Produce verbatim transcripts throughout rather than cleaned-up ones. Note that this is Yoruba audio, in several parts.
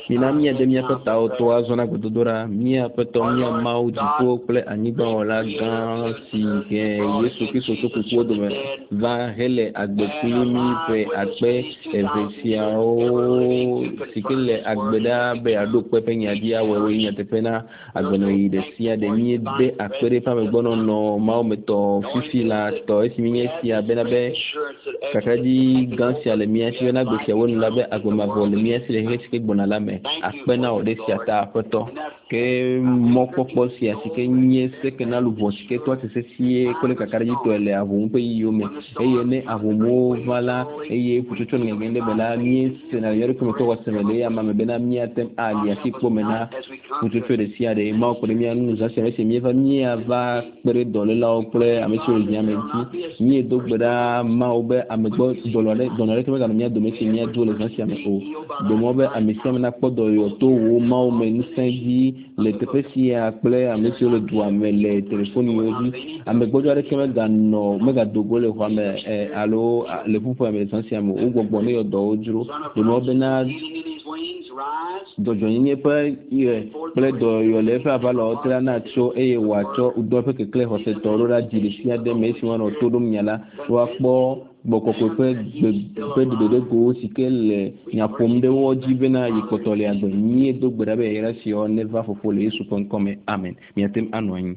mina mia de mia peta oto azona gododora mia peto mia mau jipo ple aniba ola gan si ke Yesu Kristo to kuku do me va hele agbekumi pe akpe evesia o sikile agbeda be ado pepe nya dia wewe nya tepena agbeno ide sia de mi be akpere pa me gbono no mau meto fifi la to esiminye sia benabe kakadi gan sia le mia sia na gbesia wonu la be agbema vol mia sia le hesike gbona la me akpena o de sia ta apeto ke mopopo sia sike nye seke na luvo sike to se sie kole kakadi to ele avun pe yome eye ne avumo vala eye putucho ngende bela mi scenario ko to wasemele ya mame bena mi atem ali asipo mena putucho de sia de ma ko de mi anu za se mi va mi ava pere dole la opre amesio le diamenti mi do gbeda ma obe amegbo dolore dolore ko ga mi do mesi mi do le zansia me o do mo be amesio me na podo yo to wo ma o me nsendi le tepesi apre amesio le do amele telephone yo di amegbo do re keme ga no me ga dogo le kwa me alo le pupo me zansia me o gbogbo ne yo do ojuro do mo be na dojo yin pe ire ple do yo le fa ba lo tra na cho e wa cho udo pe ke kle hose to ro ra jiri sia de me si won to dum nyala wa po gboko ko pe pe de de go si ke le nya pom de wo jibe na yikoto le agbe ni do gbera be yera si o never for le su pon come amen mi atem anoyin.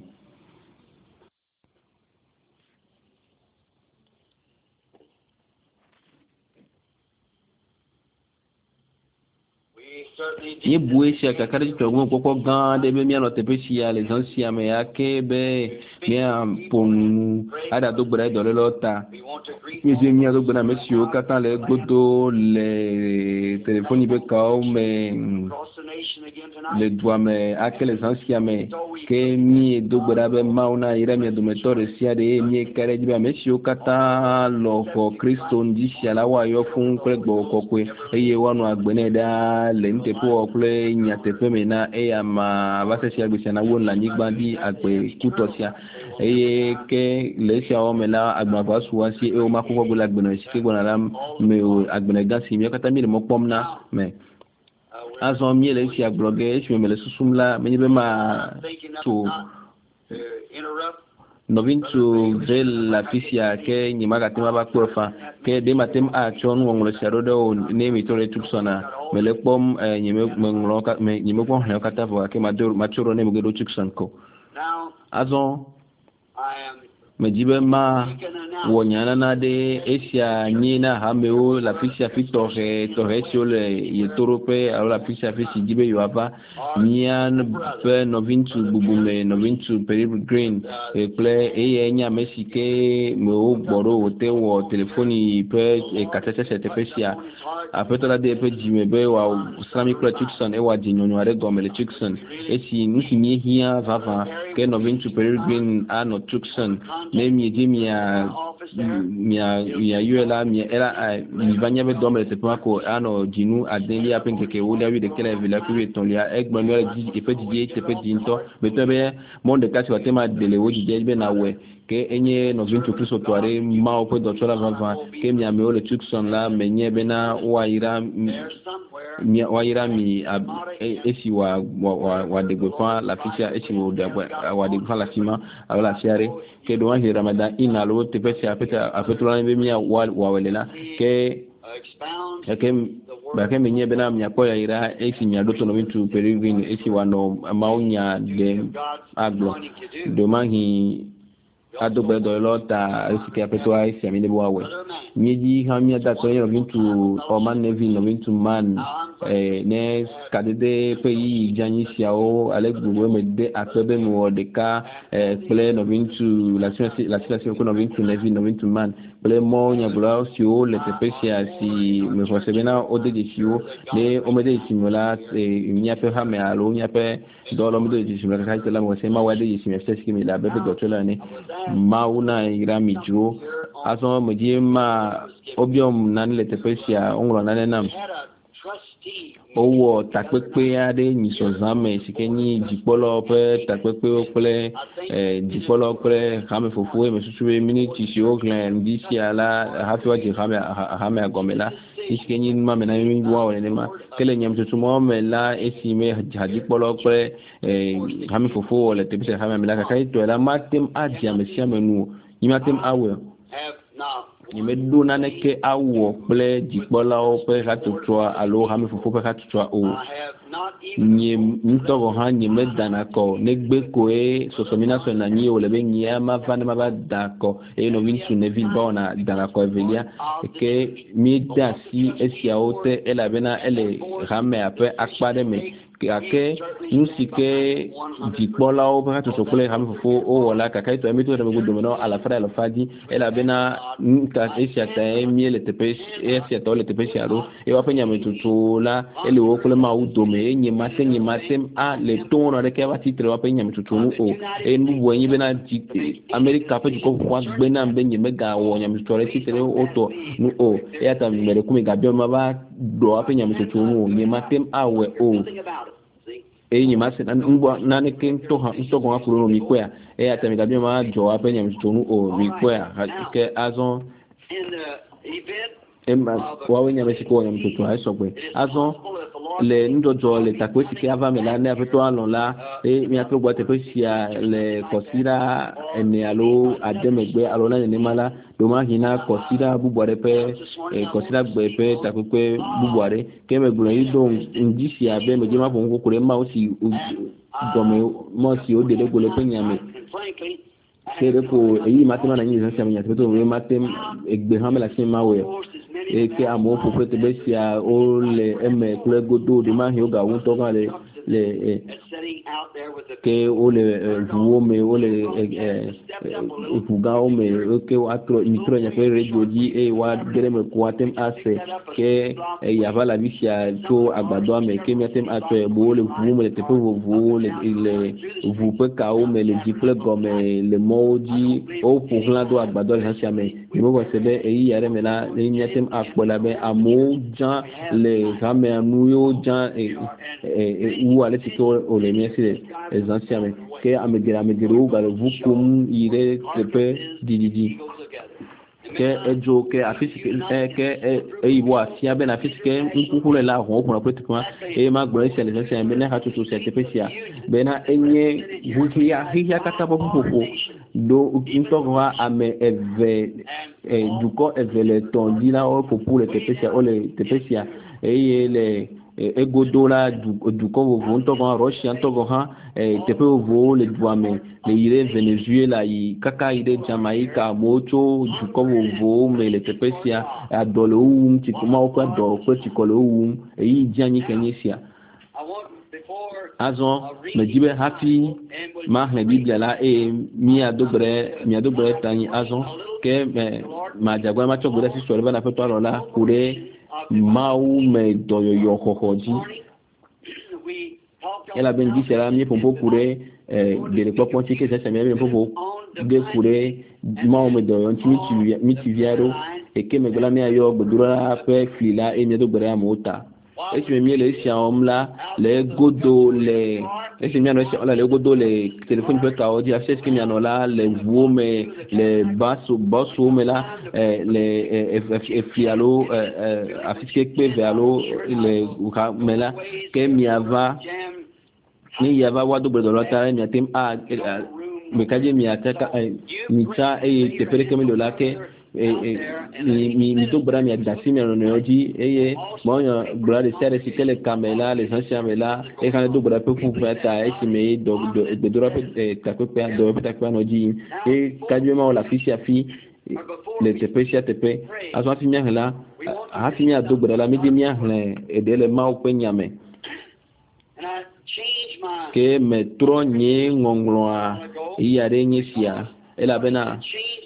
Ye boué sia kakari to go koko gan de be mi ano tepe sia les anciens me ake be mi pon ada do gbera do le lota ye je mi ado gbera monsieur kata le godo le téléphone be ka o me le doit me ake les anciens me ke mi do gbera be mauna ira mi do metore sia de mi kare be monsieur kata lo ko Kristo ndi sia la wa yo fun kre gbo kokwe eye wanu agbene da le tepo okle nya tepe mena e ama base sia gbe na won la nigba di agbe kutosia eye ke le sia o mela agba ba suwa si e o makoko go la gbena si ke gbona la me agbena gasi mi kata mi mo pomna me azon mi le sia blogue si me le susumla me be ma to novintu vel la fisia ke nyima tema ba kofa ke de matem a chon wonglo sharodo ne mi tore tuksona mele pom nyime nglo ka me nyime ko he kata vo ke madur machuro ne mugedo tukson ko azon me jibe ma wonyana na de esia nyina hameo la fisia fitore tore chole yetorope alo la fisia fisi jibe yoava nyan pe novintu bubume novintu peregrine e ple e nya mesike mo gboro ote wo telefoni pe e katete sete pesia apetola de pe jime be wa sami kla tukson e wa jinyonyo are gomele tukson e si nusi mi hia vava ke novintu peregrine ano tukson ne mi jimia mia mia yuela mia era mi vanya be dombe te pako ano jinu adeli apen ke wodi awi de kele vila ku tonlia egbanwe ji e pe ji te pe dinto betebe monde kasi watema dele wodi je be na we ke enye no vintu kristo toare ma o pe doctora vava ke mi ame ole tukson la menye be na waira mi waira mi esi wa wa de gwa la fisia esi wo de wa de la sima ala siare ke do an ramadan inalo te pe sia peta afetula be mi wa walela ke ke ba ke menye be na mi akoya ira esi mi adoto no vintu peregrine esi wa no maunya de aglo do manhi adogbe do lota esike apetwa esi amine bo awe nyeji hamia da to yin vintu o man nevi no vintu man eh ne kadede pe yi janyi siao alegbo me de apebe mo de ka eh ple no vintu la la situation ko no vintu nevi no vintu man ple mo nya bla sio le tepesia si me fosebena o de sio ne o me de simula e nya pe ha me alo nya pe do lo me de simula ka ka la mo se ma wa de simula se mi la be be docteur ne mauna ira mijo aso mje ma obiom nan le tepesia onro nan nam owo takpepe ade nyiso zame sikeni dipolo pe takpepe okle eh dipolo okle kame fofu e mesusu minute si oglen disi ala hafwa je kame hame agomela iske ni ma mena mi wa wa ne ma kele nyam tutu mo me la esi me haji polo pre eh hami fofo wala te bisa hami la kai to la matem adia me sia menu ni matem awe ni me do na ne ke awo ple jikpola o pe ha tutu alo hami fofo pe ha tutu o ni ntogo ha ni me dana ko ne gbe ko e sosomina so na ni o le be ni ma va ne ma ba da ko e no win su ne vil bona dana ko evelia ke mi da si esia ote ela bena ele rame ape akpade me ake nusike jikpola o ba to sokole rame fofo o wala kakai to emito de go domino ala fra ala fadi ela bena nka esia ta mi le tepe esia to le tepe siaro e wa penya metutu la ele wo kole ma udome enye mate nye mate a le tono de ke wa titre wa penya metutu o e nu wo enye bena America pe ko kwa gbena mbenye mega wo nya metutu re titre o to nu o e ata mere kumi gabio ma ba do wa penya metutu o nye mate a we o e ni mase na ngwa na ne ken to ha to go akuru no mi kwa e ata mi gabio ma jo apenya mtunu o mi kwa ke azon emba kwa wenya mesiko ya mtoto ha so gbe azon le ndojo le takwesi ke ava me la ne apeto alon la e mi ato gwa te pesia le kosira ene alo ademegbe alo na ne mala do ma hina kosira bubuare pe e kosira gbe pe takwe bubuare ke me glo yido njisi abe me je ma fo nko kure ma o si gome mo si o de le gole pe nyame kere ko eyi matema na nyi sanse amenya teto we matem egbe ha me la sin ma we e ke amo fo pe te besia o le eme kule godo de ma hi o ga won to ga le le ke o le vuo me o le e fuga o me o ke o atro mitro nya pe radio ji e wa gere me ko atem ase ke e ya vala visia to agbado ame ke metem atro bo le vuo me te pe vuo le le vu pe ka o me le ji ple gome le moji o pour la do agbado le hansia me ni mo se be e yare me la le nyatem akpola be amo jan le game anu yo jan e e ou ale tiko o le miesi les anciens mais que amegera amegero ga le vukum ire tepe dididi que ejo que afisike e que e ibo asia ben afisike nkukule la ho ko pratiquement e ma gbo ese les anciens mais na hatu to se tepesia bena enye vukia hiya katabo popo do intogwa ame eve e duko eve le tondina o popo le tepesia o le tepesia e le ego la du du ko vo nto ko Russia nto ko ha tepe vo le douame le ire Venezuela yi kaka ire Jamaica mocho du ko vo me le tepe sia adolo um ti kuma o ko do ko ti ko lo um e yi jani kenisia azon me jibe hafi ma le biblia la e mi adobre mi adobre tani azon ke ma jagwa ma chogure si so le na feto alola kure mau me doyo yo hoji ela ben di sera mi pompo kure eh de le popo tike se se mi pompo de kure mau me doyo nti mi mi ti viaro e ke me gola mi ayo gbodura pe fila e mi do gbere amota e ti mi le sia omla le godo le e ti mi ano sia ola le godo le telephone pe ka odi access ki mi ano la le vuo me le basso basso me la le e fialo afike pe vealo le uka me la ke mi ava ni yava wado bredo lota mi atem a me kaje mi ataka mi cha e te pere ke mi lo la ke mi mi mi to bra mi adasi mi no oji eye mo yo bra de sere si tele camela les anciens mela e kan do bra pe fu fata e si me do de do pe ta ko pe do pe ta ko no ji e kaje ma la fisi afi le tepe sia tepe aso afi mi hla a fi mi ado bra la mi di mi hla e de le ma o pe nyame ke me tro nye ngongloa iyare nyisia ela bena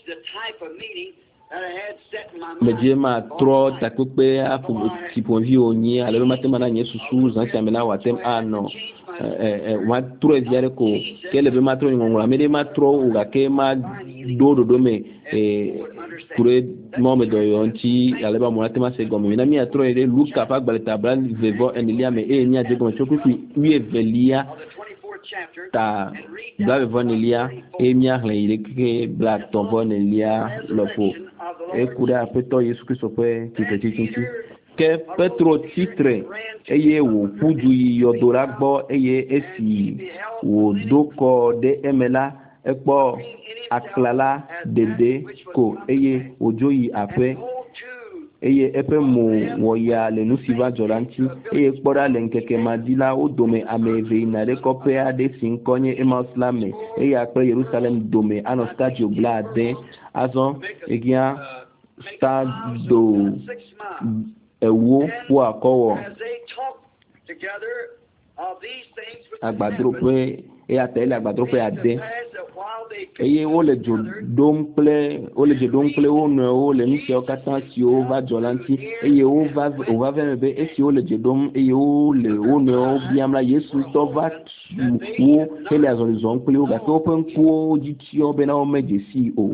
me je ma tro takpe afu tiponvi onye ale matema na nye susu zantia mena watem ano eh eh wa tro eziare ko kele be ma tro ngongla me de ma tro uga ke ma do do do me eh kure mo me do yonti ale ba mo matema se gomo na mi atro ere luka pa gbaleta bran vevo enilia me e nya je gomo chokufi wi evelia ta da vanilia e mi ahle ile ke black ton vanilia lopo e kure apeto Yesu Kristo pe ti ti ti ke Petro titre eye wo pudu yodora gbo eye esi wo doko de emela ekpo aklala dede ko eye ojoyi ape eye epe mo woya le nusiva jolanti eye kpora le nkeke madila o dome ameve na de kopea de sinkonye emaslame eye akre Jerusalem dome ano stadio blade azon egia stado ewo wo akowo agbadro pe e atele agbadro pe ade eye wo le jo dom ple wo le jo dom ple wo no wo le nse o katan si o va jolanti eye wo va o va ve be e si wo le jo dom eye wo le wo no biamla Yesu to va wo ele azon zon ple o ga to pen ku ji ti o be na o meje si o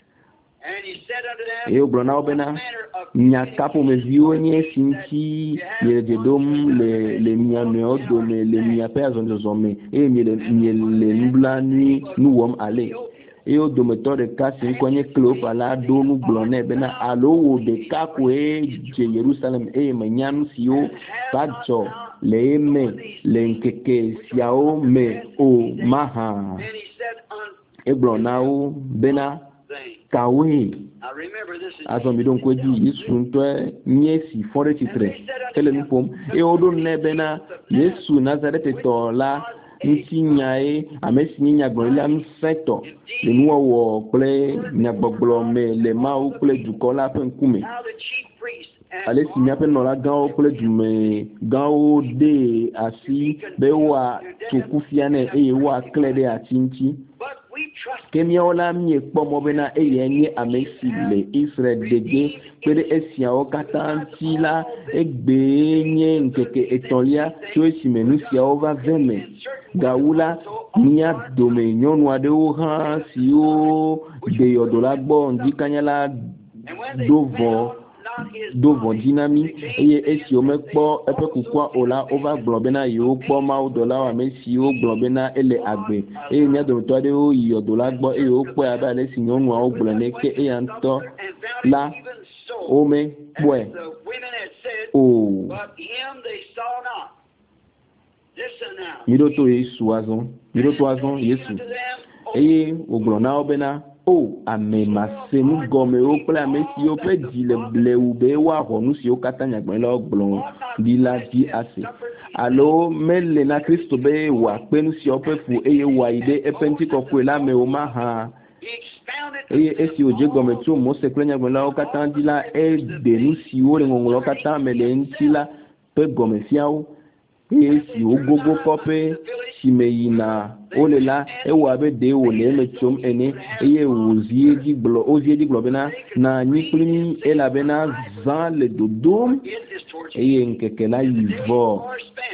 e o brona obena nya kapo mezio nye sinti le de dom le le nya no do le le nya pe azon de zome e mi le mi le nubla ni nu wom ale e o do meto de ka sin konye klop ala do nu blone bena alo wo de ka ko e je Jerusalem e manyam sio pacho le me le nkeke siao me o maha e blona o bena kawe azon bidon ko di Yesu to nyesi fore titre tele nupom e odo nebena Yesu Nazareth to la nti nyae amesi nya gbonla mseto le nuwo wo ple nya gbogblo me le ma o ple dukola pen kume ale si nya pen no la gan o ple dume gan o de asi be wa tukufiane e wa klede atinti kemi ola mi ekpo mo bena eye nye amesi le Israel dege pere esia o katanti la egbe nye nkeke etolia to esimenu sia o va veme gaula nia dome nyonu ade o ha si o de yodola gbo ndikanyala dovo dovo dinami eye esi o mekpo epe kukwa ola over globena yo po ma o dola wa mesi o globena ele agbe eye nya do to de o yodola gbo eye o po aba le si nyonu o glone ke e anto la o me pwe o miro to Yesu azon miro to azon Yesu eye o glona obena o ame masenu gome o pla mesi o pe dile bleu be wa honu si o katanya gbe lo glon di la di ase alo mele na Kristo be wa penu si o pe fu eye wa ide e pentiko ku la me o ma ha eye esi o je gome tu mo se plenya gbe la o katan di la e de nu si o le ngolo katan mele ntila pe gome fiao eye si o gogo kope si meyina ole la e wa be de o le me chom ene eye ozie di glo ozie di glo bena na ni plimi e la bena zan le dodom eye nkeke la yivo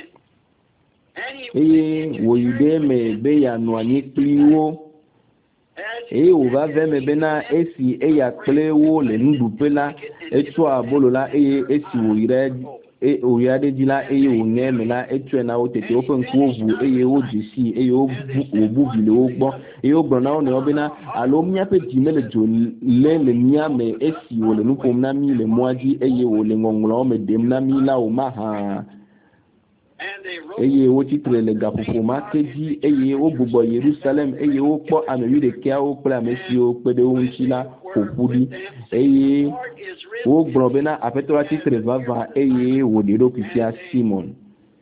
eye wo ide me be ya no ani pliwo eye o va ve me bena esi e ya plewo le ndupela e to abolola eye esi wo ire e o ya de dila eye o ne me la etwe na o tete open ku ovu eye o jisi eye o bu obu vile o gbo eye o gbo na o ne obina alo mia pe di mele jo le le mia me esi o le nupom na mi le moaji eye o le ngonglo o me dem na mi la o ma ha eye o titre le gapopo ma keji eye o bubo Jerusalem eye o po amewi de kia o pla mesi o pede o nchila opudi eye o brobena apetora titre vava eye o de dokisia Simon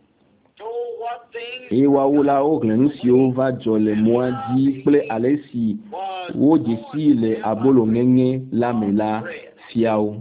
eye wa wula o glenusi o va jole moaji ple alesi o jesi le abolo ngenge la mela fiao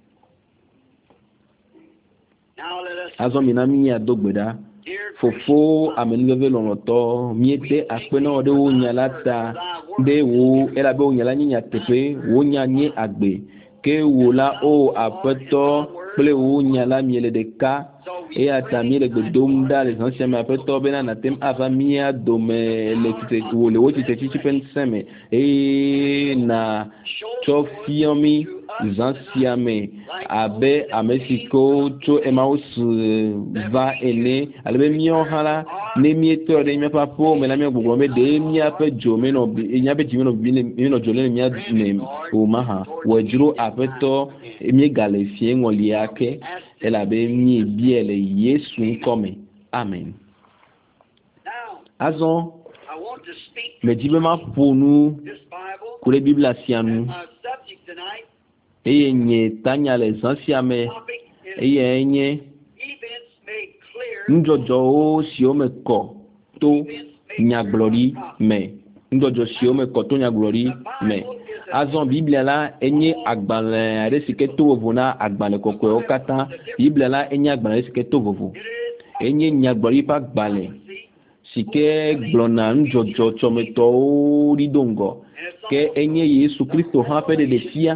azon minami ya dogbeda fofo amenugeve lonoto miete akpena de wo nyalata de wo elabe wo nyala nya tepe wo nya nye agbe ke wo la o apeto ple wo nyala miele de ka e atami le gbedom da les anciens mais apeto bena na tem ava mia dome le tite wo le wo tite tite pen seme e na chofiomi zansiame abe amesiko to emaus va ene alebe mio hala ne mieto de mia papo me la mia gbogbo me de mia pe jo me no nya be jimi no bi ne no jo le mia ne o maha wajuro apeto mi galefie ngoli yake elle avait mis bien les Yesu comme amen. Azon mais dis moi pour nous pour les Bibles à nous et y tanya les anciens mais et y njojo si o me ko to nya glory mais njojo si o me ko to nya glory mais azon Bible là enye agbale resike to vona agbale kokko o kata Bible là enye agbale resike to vovo enye nya glory pa gbale sike glona njojo chometo ridongo ke enye Yesu Kristo ha pe de defia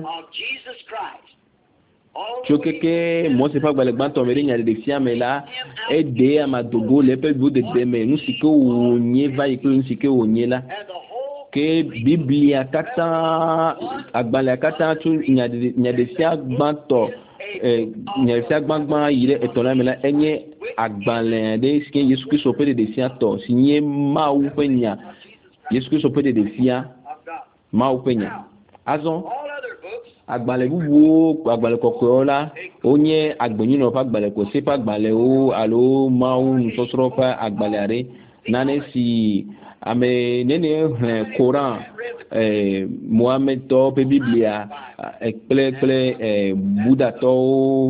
chokeke mo se pa gbale gban to mere nya de defia me la ede amadogo le pe bu de deme nu sike onye va iko nu sike onye la ke Biblia kata agbale kata tu nya de nya de sia gban to eh nya sia gban gban yire etola me la enye agbale de sike Yesu Kristo pe de sia to sinye ma u penya Yesu Kristo pe de sia ma u penya azon agbale bubu agbale kokko la onye agbeni no pa agbale ko se pa agbale o alo ma u nsosoro pa agbale are nane si ame nene Coran eh Mohammed to pe Biblia ekple ekple eh Buddha to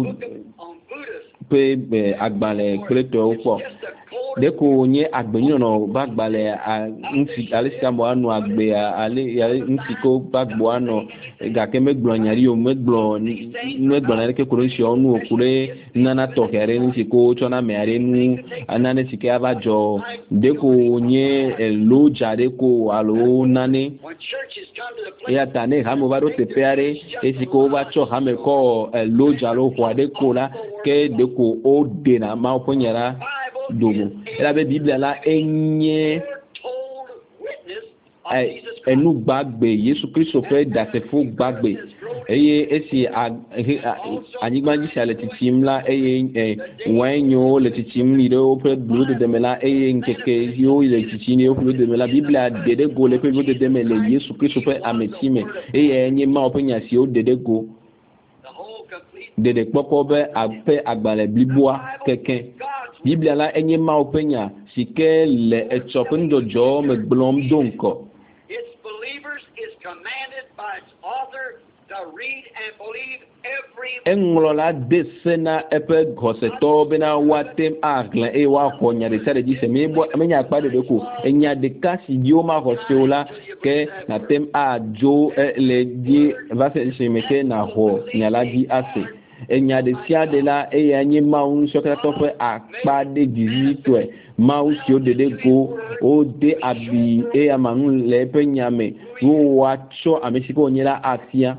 pe agbale ekple to po deko nye agbeni no ba agbale nsi alisa mo anu agbe ale nsiko ba gbo ano ga ke megbo nyari o megbo megbo na ke kuro si onu okure nana to kere nsiko chona me are nu anane sike abajo deko nye lo jare ko alo nane ya tane ha mo ba do te peare esiko ba cho ha me ko lo jaro kwa deko la ke deko o de na ma oponyara dogo la Bible la enye enu gbagbe Yesu Kristo fe da se fo gbagbe eye esi anigba ji sale titim la eye wanyo le titim ni do pe blu de demela eye nkeke yo le titini o blu de demela Bible de de go le pe blu de demela Yesu Kristo fe ametime eye enye ma openya si o de de go de de popo be ape agbale biboa keke Biblia la enye ma openya sike le etsopen dojo me blom donko its believers is commanded by its author to read and believe every englo la desena epe goseto bena watem agla e wa konya de sare jise me bo menya akpade de ko enya de kasi dioma hoseola ke na tem ajo le di va se semeke na ho nyala di ase enya de sia de la e anyi maun sokra to fe akpa de dizito e mau si o de de go o de abi e amanu le pe nyame wo wa cho amesiko nyela atia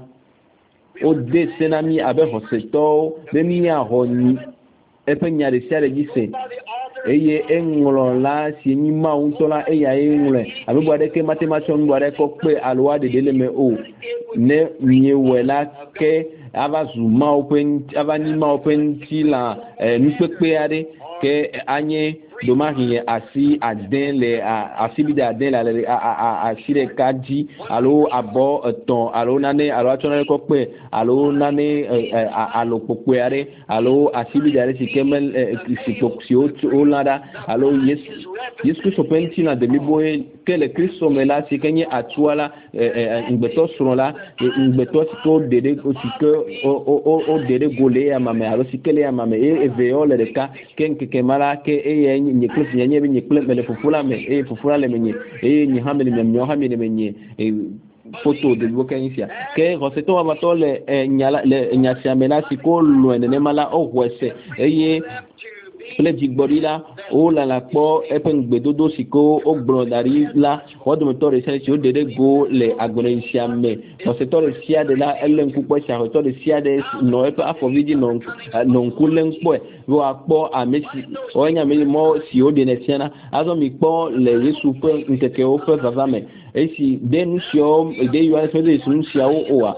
o de senami abe hoseto de mi a honi e pe nya de sia de gise eye enwolo la si nyi maun to la e ya enwole abe bo de ke mathematician bo de ko pe alwa de de me o ne nyewela ke ava zuma open ava ni ma open ti la npepe are ke anye domahi asi aden le asibi de aden la le asire kaji alo abo ton alo nane alo atona ko pe alo nane alo pope are alo asibi de are sikemel sipokio o lada alo yes yes ko open ti na de libo ke le Kristo me la sikenye atuala ngbeto suro la ngbeto ko dede ko sike o o o dede gole ya mame alo sikele ya mame e veole de ka ken ke mara ke e nye klip nye be nye klip mele fufula me e fufula le menye e nye hamele me nyo hamele menye e photo de bokanisia ke roseto wa matole nyala le nyasia mena siko lo ene mala o wese eye ple jigbori la o la la po epen gbedodo siko o brodari la o do motore se ti o dede go le agonisia me roseto le sia de la elen kupo sia roseto le sia de no epe afovidi non non kulen po wo apo amesi o nya me mo si o de ne siana azo mi po le Yesu pe nteke o fe vavame esi denusio de yo ale fe de sunsia o oa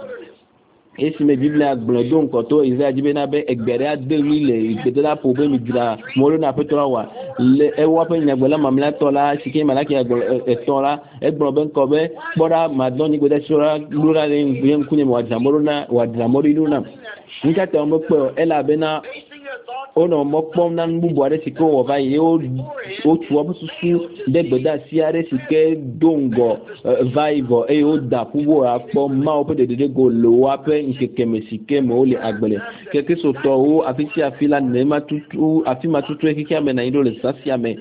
esi me Biblia gblodo nko to Isaiah jibe na be egbere ade rile igbedola po be mi gira mo lo na petrola wa le e wa pe nyagbela mamla to la sike malaki etola egbro be nko be bora madoni gbede sura lura le ngbe kunye mo wadza mo na wadza mo ri luna nka te mo pe ela be na ono mokpom nan bubu are sike wo va ye o o tuo bususu de gbeda si are sike dongo vaivo e o da puwo apo ma o pe de de go lo ape nkeke mesike mo le agbele keke so to o afisi afila ne matutu afima tutu e kike ame na ido le sasi ame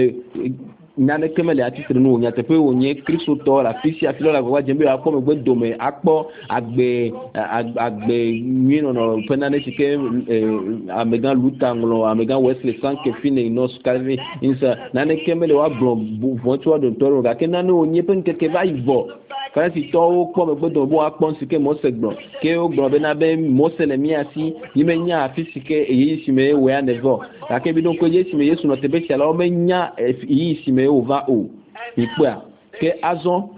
nane kemele atitre no nya tepe onye kristo to la fisi afilo la gwa jembe akpo me gbedo me akpo agbe agbe nyino no penane sike amegan lutanglo amegan wesley sanke fine no skalvi insa nane kemele wa blon vontwa do toro ga kenane onye pen keke va ivo kana si to okpo me gbedo bo akpo sike mo segbo ke o gbo be na be mo sele mi asi yimenya afisike eyi sime we anevo ka ke bi don ko yesu me yesu no tebe chala o menya yi sime over o ipua ke azon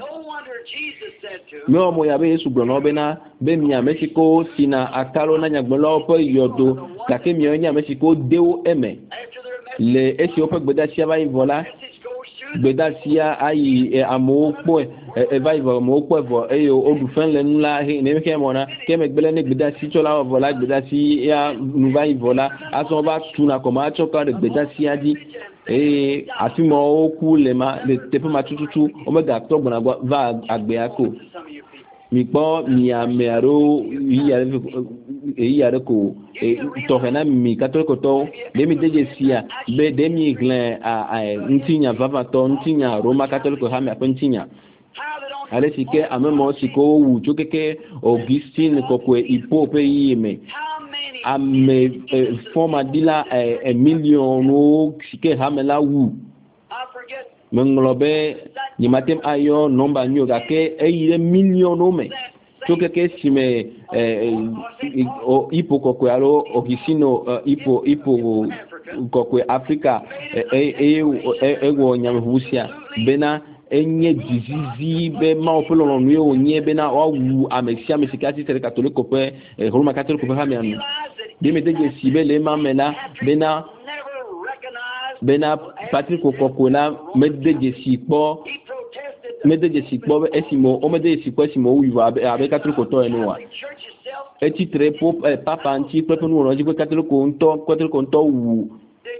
me o mo ya be yesu gbo no be na be mi a Mexico sina akalo na nyagbolo po yodo ka ke mi o nya Mexico dewo eme le esi o pe gbeda sia ba ivola gbeda sia ayi amo po e va ivo mo po vo e o odufen le nla he ne ke mo na ke me gbele ne gbeda si chola vola gbeda si ya nu va ivola aso ba tuna ko ma choka de gbeda sia di e afimo oku le ma le tepe ma tututu o me ga to gbona va agbe ako mi po mi amero iya iya ko e to hena mi katoko to de mi deje sia be de mi glen a ntinya vava to ntinya Roma katoko ha mi apentinya ale sike amemo siko wu chokeke Augustine kokwe ipope yime ame forma dila e million o sike hamela wu menglobe ni matem ayo nomba nyoga ke e million o me chokeke sime o ipo kokwe alo Augustino ipo ipo kokwe Africa e e ego nyamhusia bena enye dizizi be ma opolo no yo nye be na owu amesia mesikati tere katoliko pe Roma katoliko pe hamianu de me deje sibe le mamela bena bena Patrick Kokola me deje sipo me deje sipo esimo o me deje sipo esimo wiwa abe katoliko to enwa eti tre pop papa anti pepe no no jipo katoliko nto katoliko nto wu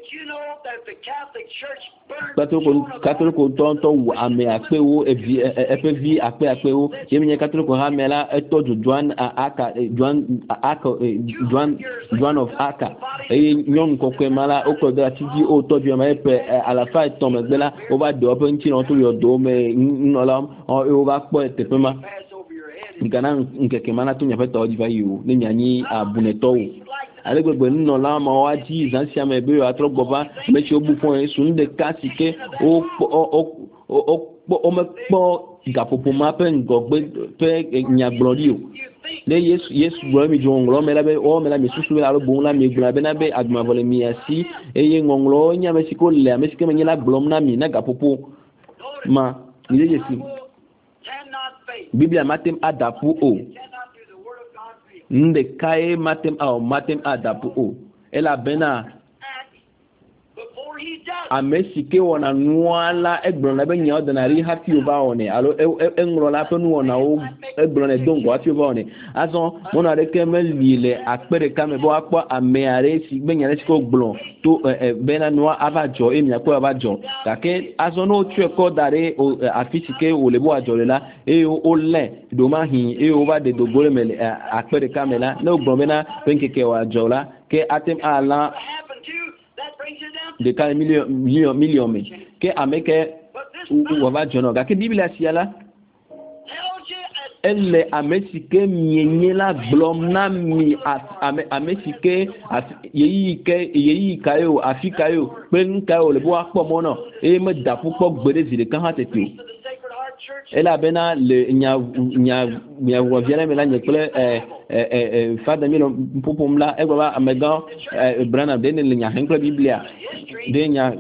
Catholic Catholic tonto ame apewo epevi ape apewo yemnye Catholic hamela etojo Juan aka Juan aka Juan Juan of aka e nyon kokwe mala okoda tiji o tojo ma epe alafa tom gbela over the open chin on to your dome nolam o over po etepema ngana nkeke mana tunya peta odiva yu ni nyanyi abuneto alegbe nno la ma wa ji zansia me be atro gboba me chi obu fon sun de kasike o o o o me po gapopo ma pe ngogbe pe nyagbori o le yesu yesu gbo mi jo nglo me la be o me la mi susu la lo bon la mi gbo be na be aduma vole mi asi eye ngonglo nya me siko le me sike me nyela blom na mi na gapopo ma ile yesu Biblia matem adapu o nde kae matem au matem adapu o ela bena amesike wona nuala egbron na benya ordinary happy over one alo engro la penu wona o egbron e dongo happy over one azon mona de kemelile akpere kame bo apo ameare si benya le siko gbron to bena noa abajo emi apo abajo kake azon no tu e ko dare afisike o lebo ajore la e o le do ma hin e o ba de dogore mele akpere kame la no gbron bena penkeke wa jola ke atem ala de ka million million million me ke ameke wa va jono ga ke Biblia siala elle amesike miyenyela blom na mi amesike yeyi ke yeyi kayo afikayo pe nkayo le bo apo mo na e me da pupo gbere zire kan ha tete ela bena le nya nya nya wa viene me la nyekle eh eh fada mi lo popom la e baba amega brana de ne nya henkle Biblia de nya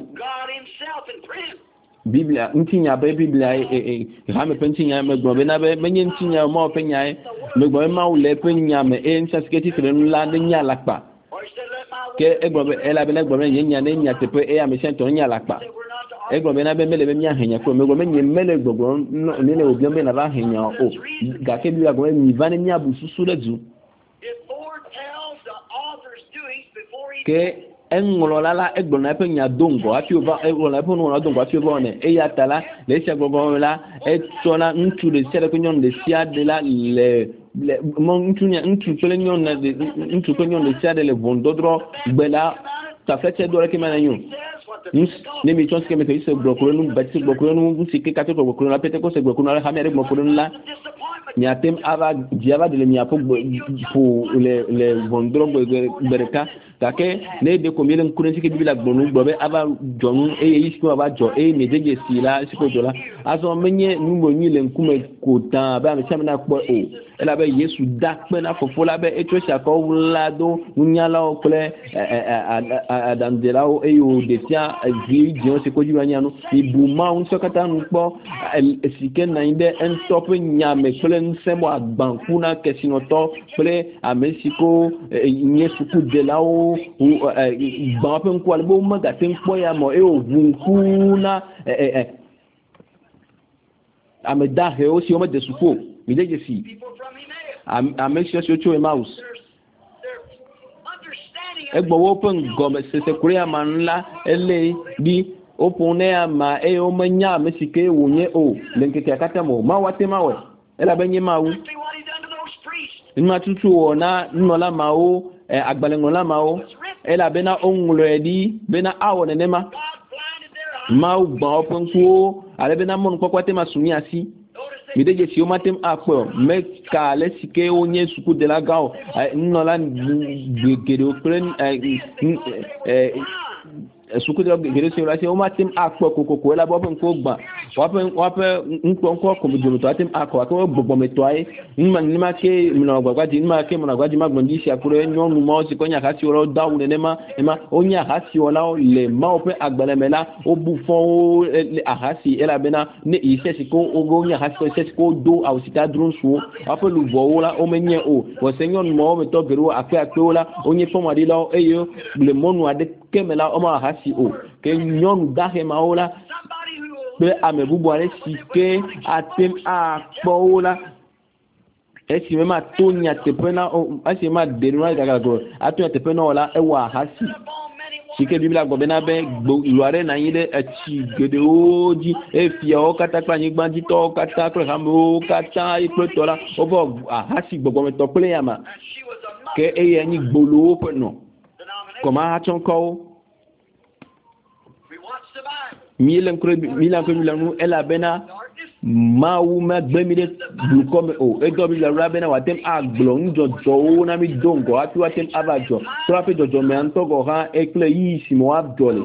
Biblia ntinya be Biblia e e ha me pentinya me gbo be na be menye ntinya mo penya me gbo ma u le penya me e nsa sketi tre la de nya lakpa ke e gbo be ela be le gbo me nya ne nya tepe e ame sento nya lakpa e gbo be na be mele be nya henya ko me gbo me nye mele gbo ni le obi me na ba henya o ga ke Biblia gbo mi va ne nya bu susu lezu ke engolo la la egbo na pe nya dongo afi ova egbo na pe no na dongo afi ova ne e ya tala le sia gogo la e tona ntu le sia ko nyon le sia de la le mon ntu nya ntu pe nyon na de ntu pe nyon le sia de le vondodro gbela ta fete do ke mananyo ne mi chonske me ke se blokolo nu bati blokolo nu si ke kato blokolo la pete ko se blokolo la hamere blokolo la nyatem ava diava de le mi apo pour les les vondodro bereka take ne de ko milen kurensi ke bibila gbonu gbobe ava jonu e yi ko ava jo e me deje sila siko jola aso menye numo nyi le nkume ko tan ba me chamina po o ela be yesu da pe na fofo la be eto sha ko wlado unyala o ple adandela o e o de tia vi jon se ko jiwa nyanu ibuma un sokata npo siken na inde en top nya me ple nsemo agbankuna kesinoto ple amesiko nyesu ku de la o ba pe nko albo maga ten po ya mo e o vunkuna eh eh ameda he o si o me de suko mi de si am make sure you mouse egbo open gome se se kuria manla ele bi opone ama e o manya mesike wonye o lenke kata mo ma wate mawe ela benye mawu nma tutu ona nnola mawo agbalengola mawo ela bena ongulo edi bena awo nenema mawu gba open ku ale bena mon kwakwate masumi asi mideje si o matem akpo me ka le sike onye suku de la gao nnola gbegede o pren eh suku de gbegede se la se o matem akpo kokoko la bo nko gba wa pe wa pe nko nko ko bijo to atem akko akko gbogbo meto ai nma ni ma ke mi na gbagba di nma ke mo na gbagba di magbondi si akure nyonu mo si konya ka si oro dawu ne ma e ma onya ha si ola le ma o pe agbele mela o bu fo ahasi ela bena ne ise si ko ogonya ha si ko do au sita drone so wa pe lu bo la o menye o wo senyon mo me to beru akpe akpe ola onye fo ma di la eyo le monu ade kemela o ma hasi o ke nyon dahe ma ola be amebubu ale sike atem a pola esi me ma tonya tepena o esi ma denwa daga go atonya tepena ola ewa hasi sike biblia go bena be luare na yide achi gede oji efia o kata pa yin gbanji to kata ko hambo kata iprotola obo hasi gbogbo me to player ma ke eye ni gbolo peno koma ha chonko milen kro milan ko milan ela bena mawu ma gbemide du comme o e do bi la rabena watem aglo njojo na mi dongo ati watem abajo so afi jojo me antogo ha ekle yi simo abdole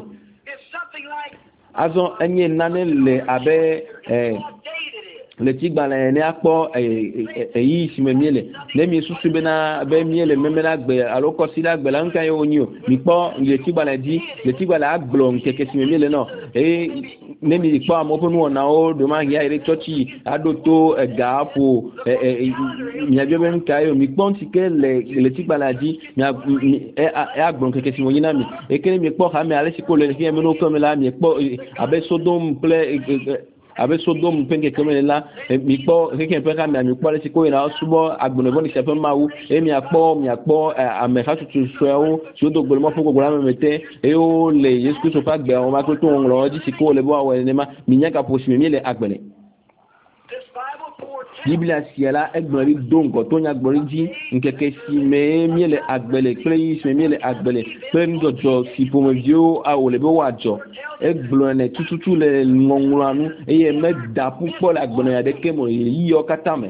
azo enye nanele abe eh le tigbala ne akpo eyi simo miele le mi susu bena be miele memena gbe aloko sila gbe la nkan yo nyo mi po le tigbala di le tigbala aglo nkeke simo miele no e ne mi po amopo nu ona o do ma ya ire chochi adoto ega po e mi ajo be nkan yo mi po ntike le le tigbala di mi e aglo nkeke simo yina mi e kene mi po ha mi ale siko le ki mi no ko mi la mi po abe sodom ple abe sodom penge kemele la mi po keke pe ka mi mi po le siko ina subo agbono bo ni se pe mawu e mi apo mi apo ame ha tutu so o so do gbolo mo fo gbolo la mete e o le yesu so fa gbe o ma ko to on lo di siko le bo awe ne ma mi nya ka po si mi le agbele biblia siela egbori dongo to nya gbori ji nkeke si me miele agbele play si miele agbele pe ndojo si po medio a o le bo wajo egblo ne tututu le ngongulanu eye me da pupo la gbona ya de kemo yi yo katame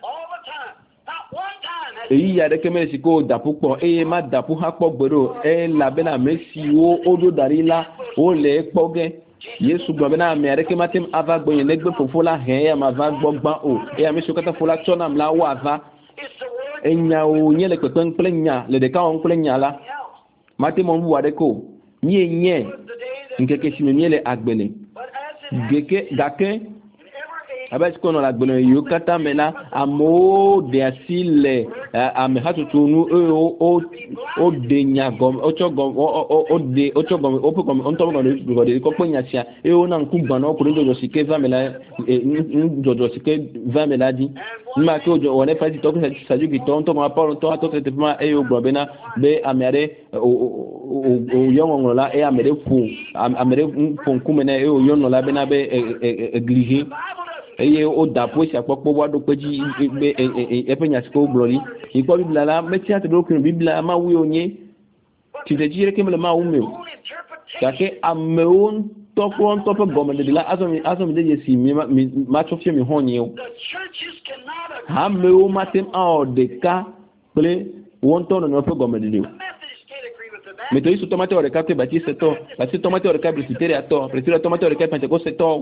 eyi ya de kemo si ko da pupo eye ma da pu ha po gbero e la bena mesi wo odo darila o le poge yesu gbo bena me areke matem ava gbo yen legbe fofola he ya ma va gbo gba o e ya me so kata fola chona mla wa va enya o nyele pepen plenya le de ka on plenya la matem on wa de ko nye nye nkeke si me miele agbele geke gake abes kono la gbele yo kata mena amo de asile ame hatutu nu o o o de nya gom o cho gom o o de o cho gom o pe gom on to gom de de ko pe nya sia e o na nku gban o ko do sike vingt mille jojo sike vingt mille di ma ko jo wona fa ti to ko sa ju ki to to ma pa to to te ma e o gbo be na be amere o o yo ngolo la e amere fu amere fu nku me na e o yo no la be na be eglise eye o dapo si apopo wa do peji e e penya siko glory iko biblia la meti ate do kun biblia ma wi onye ti de jire ke me ma wu me kake ameon to ko on to pe gomende de la azomi azomi de yesi mi ma chofie mi honye o ha me o matem a de ka ple won to no pe gomende de mais to iso tomate o recapte baptiste to baptiste tomate o recapte presbyteria to presbyteria tomate o recapte pentecoste to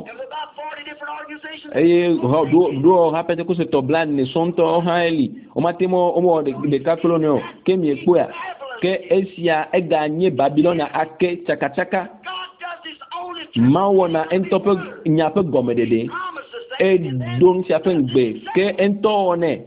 eye do do ha pentecoste to bland ne son to ha eli o matemo o mo de kakolonio ke mi ekpoa ke esia e ganye Babylone ake chaka chaka ma wona entope nyape gomedede e don si afengbe ke ento ne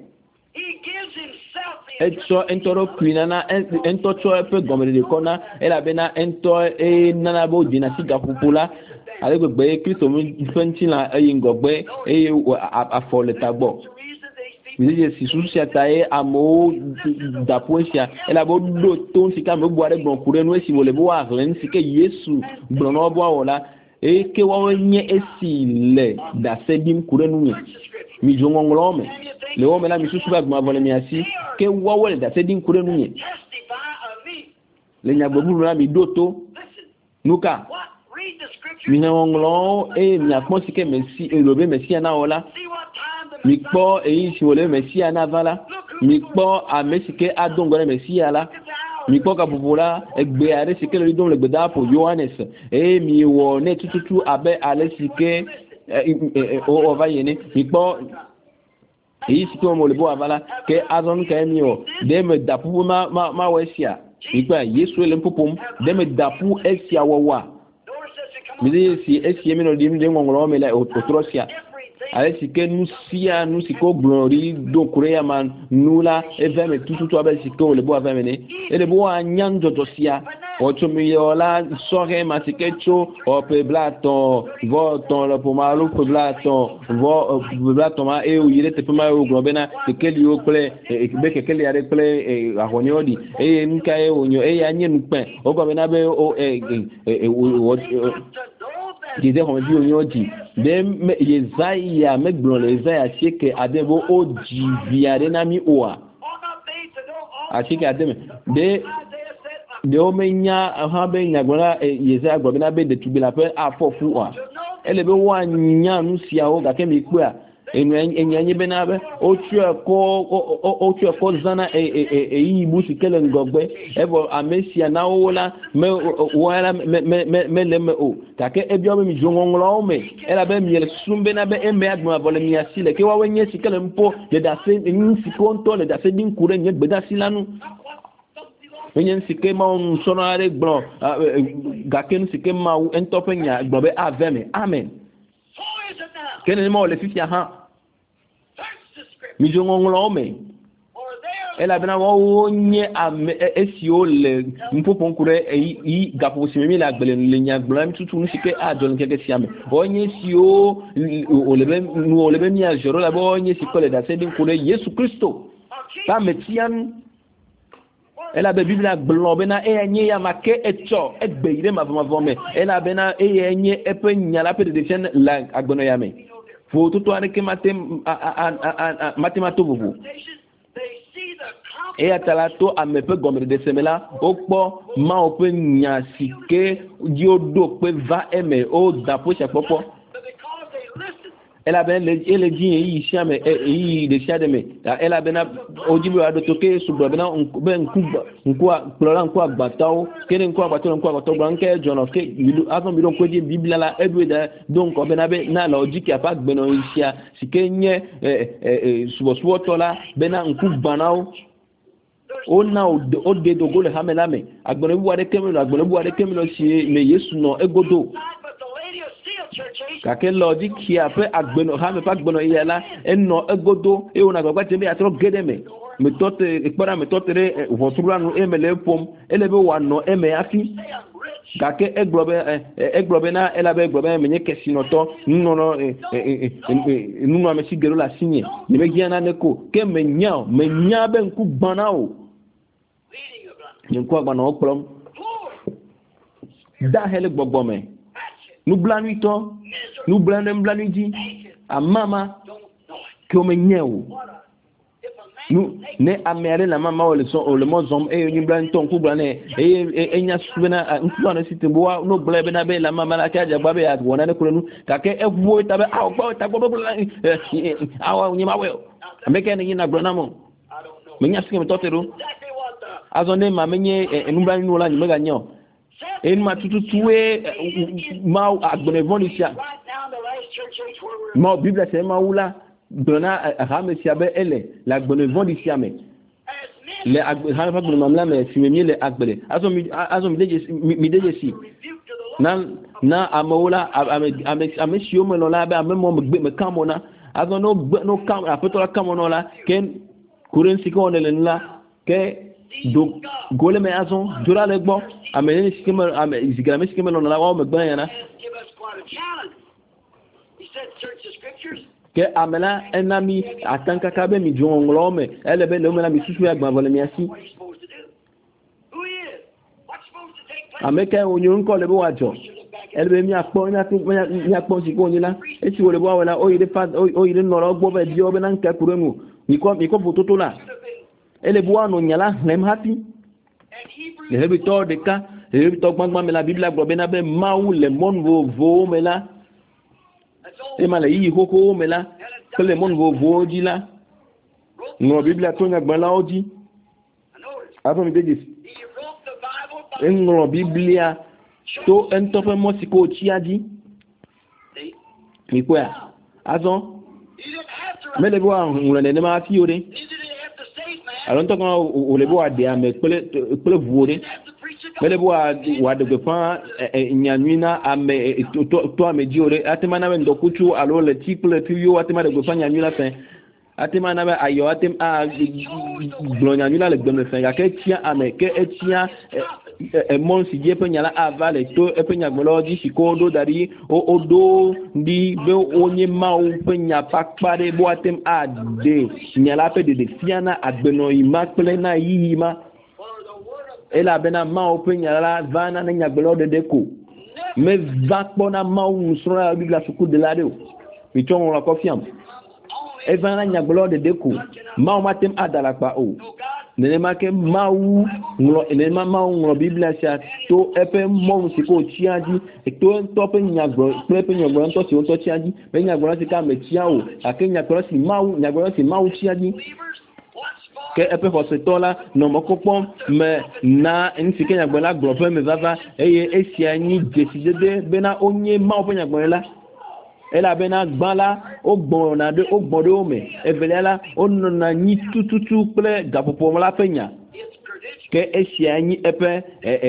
etso entoro kwinana ento cho pe gomedede kona ela bena ento e nana bo dinasi gapupula ale gbegbe Kristo mi fenti la e ngogbe e afole tagbo mi si susia tae amo da poesia ela bo do ton sika me bo are gbon kure no esi wole bo arlen sike Yesu gbon no bo awola e ke wa nye esi le da sedim kure no mi jongo ngolome le o mela mi susu ba ma vole mi asi ke wa wole da sedim kure no le nya gbobu na mi doto nuka mi na ngolo e mi akon sike mesi e lobe mesi na ola mi kpo eyi si wole mesi na vala mi kpo amesike adongore mesi ala mi kpo ka bubula egbe are sike le don le gbeda po Johannes e mi wo ne tututu abe ale sike o o va yene mi kpo eyi sike o mo le bo avala ke azon ka mi o de me dapu ma ma ma wesia mi kpo Yesu le popom de me dapu esia wawa mi si esi mi no di mi de ngolo me la o trosia ale sike nu sia nu siko glory do kureya man nula eveme tututu abe siko le bo aveme ne ele bo anyan jojo sia o to mi yola sore ma sike cho o pe blaton vo ton le pomalo pe blaton vo blaton ma e o yire te pema o globena te keli o ple be ke keli are ple ahoniodi e nka e onyo e anye nupe o gomena be o e o disait on dit on dit dem Yesaya me blon Yesaya cheke adebo o jiviare na mi oa achike ademe de de o menya ha be nya gbona Yesaya gbona be de tubila pe afofu oa ele be wa nya nu sia o ga kemi ku a enu enyanyi be na be o tu eko o tu eko zana e e yi busi kele ngogbe ebo amesia na ola me wala me me me le me o take ebio me jongo nglo me ela be mi el sumbe na be embe admo abole mi asile ke wa wenye sikele mpo le da se ni sikonto le da se din kure nye gbeda silanu wenye sike ma on sonare gbon gaken sike ma entope nya gbobe aveme amen kene mo le fifia ha mi jongo nglo me ela bena wo nye am esio le mpopo nkure yi gapo simemi la gbele le nya gbla mi tutu nsike a don keke siame onye sio olebe nu olebe mi a joro la bo onye sikole da sedi nkure Yesu Kristo ta metian ela be biblia gblo bena e nye ya make echo egbe ire ma ma vome ela bena e nye epe nya la pe de defien la agbono ya me fo tutu ane ke matem matemato vuvu e atalato amepe gomre de semela okpo ma ope nya sike di odo pe va eme o dapo se popo ela ben le ele din yi siame yi de siade me ela bena ojibu ado toke subro bena be nku nku plora nku agbatawo kene nku agbatawo nku agbatawo blanke john of ke yidu azon bi don ko je biblia la edu da donc bena be na logique apa gbeno isia sike nye subo subo tola bena nku banao ona o de dogo le hamelame agbeno bu ade kemelo agbeno bu ade kemelo si me Yesu no egodo kake logic here pe agbeno ha me pa agbeno yela eno egodo e ona gbagba tebe atro gedeme metote ekpara metotere votranu emele pom elebe wano eme afi gake eglobe eglobe na elabe eglobe menye kesinoto nnono nnuno amesi gero la sinye nebe giana neko ke menya menya be nku gbanao nku agbana oplom da hele gbogbome nu blanuito nu blandem blanuji amama ke o menyewo nu ne amere la mama o le so o le mozom e ni blan ton ku blan e e nya subena ntu na sitembo wa no blebe na be la mama la ka jagba be ya wona ne kulenu ka ke e wo tabe aw gba ta gbo bla awa ni ma we ameke ni na gbo na mo me nya sikem totero azone ma menye enu blan nu la ni mega nyo en ma tutu tuwe ma agbone vonisia ma biblia se ma wula dona ramesia be ele la gbone vonisia me le ha fa gbone mamla me si me le agbele azo mi azo mi deje mi deje si na na amawula ame ame si o me lo la be ame mo me me kamona azo no no kam apeto la kamona la ken currency ko ne la ke do gole me azo dura le gbo ame ni sikema ame zigara me sikema lo la wa me gban yana ke amela enami atanka kabe mi jonglo me elebe le me na mi susu ya gban vole mi asi ameka onyo nko le bo wajo elebe mi apo nya tu mi apo si ko ni la e si wole bo wala o ire fa o ire no ro gbo be di obe na nka kuremu mi ko mi ko foto to la elebe wa no nyala lem happy le hebi to de ka le hebi to gbangban me la biblia gbo be na be mawu le mon vo vo me la e ma le yi koko me la que le mon vo vo di la no biblia to nya gbala oji abo mi deje en biblia to en to fe mo siko chi aji mi ko ya azon me le bo an le ne ma fi ore alon to kan o le bo ade ame pele pele vuore me le bo wa de pa nyanwina ame to to ame ji ore atima na ndo kuchu alo le tiple tuyo atima de pa nyanwina fe atima na be ayo atim a glonyanwina le gbeme fe ga ke tia ame ke etia e mon si je pe nyala avale to e pe nyagbolo di sikodo dari o odo ndi be onye ma o pe nya pakpare bo atem a de nyala pe de de fiana agbeno ima pele na yima ela bena ma o pe nyala vana na nyagbolo de deko me va pona ma o musura bi la suku de la de o mi ton la confiance e vana nyagbolo de deko ma o matem adala pa o nene make mawu nglo nene ma mawu nglo biblia sia to epe mo siko chiaji e to to pe nyagbo pe nyagbo to si to chiaji pe nyagbo si ka me chiawo akenya to si mawu nyagbo si mawu chiaji ke epe fo se tola no mokopom me na nsi ke nyagbo la glo pe me vava eye esia nyi desidede bena onye mawu pe nyagbo la ela bena gbala o gbon na de o gbon de o me evelela o na nyi tututu ple gapopo la penya ke esia nyi epe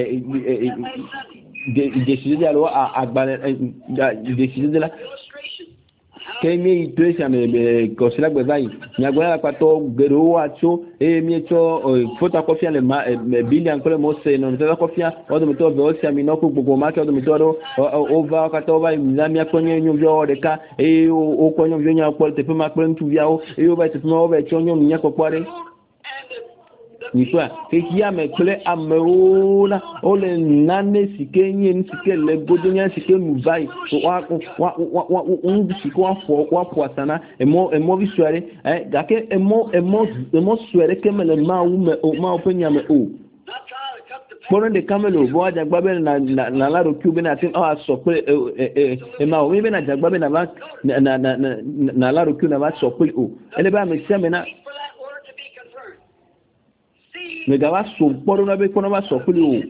de décider alo agbale décider la ke mi twesa me ko sila gbezai nyagwa la pato gero acho e mi to photocopy le ma bilian ko le mo se no to copy o do to be o se mi no ku gbogbo ma ke o do mi to do over ka to ba mi mi akonye nyu yo de ka e o konyo yo nya po te pe ma pe ntu via o e o ba te no ba che onyo nya ko pare ni kwa ke kia me kle ameola ole nane sikenye nsike le godonya sike muvai wa wa wa un siko afo wa poasana emo emo visuare eh gake emo emo emo suere kemele ma u me o ma openya me o bono de kamelo bo aja gbabe na na la ro kube na tin o aso pe e ma o me na jagbabe na ba na na na la ro kube na ba so pe o ele ba me seme na me gaba so poro na be kono ba so kuli o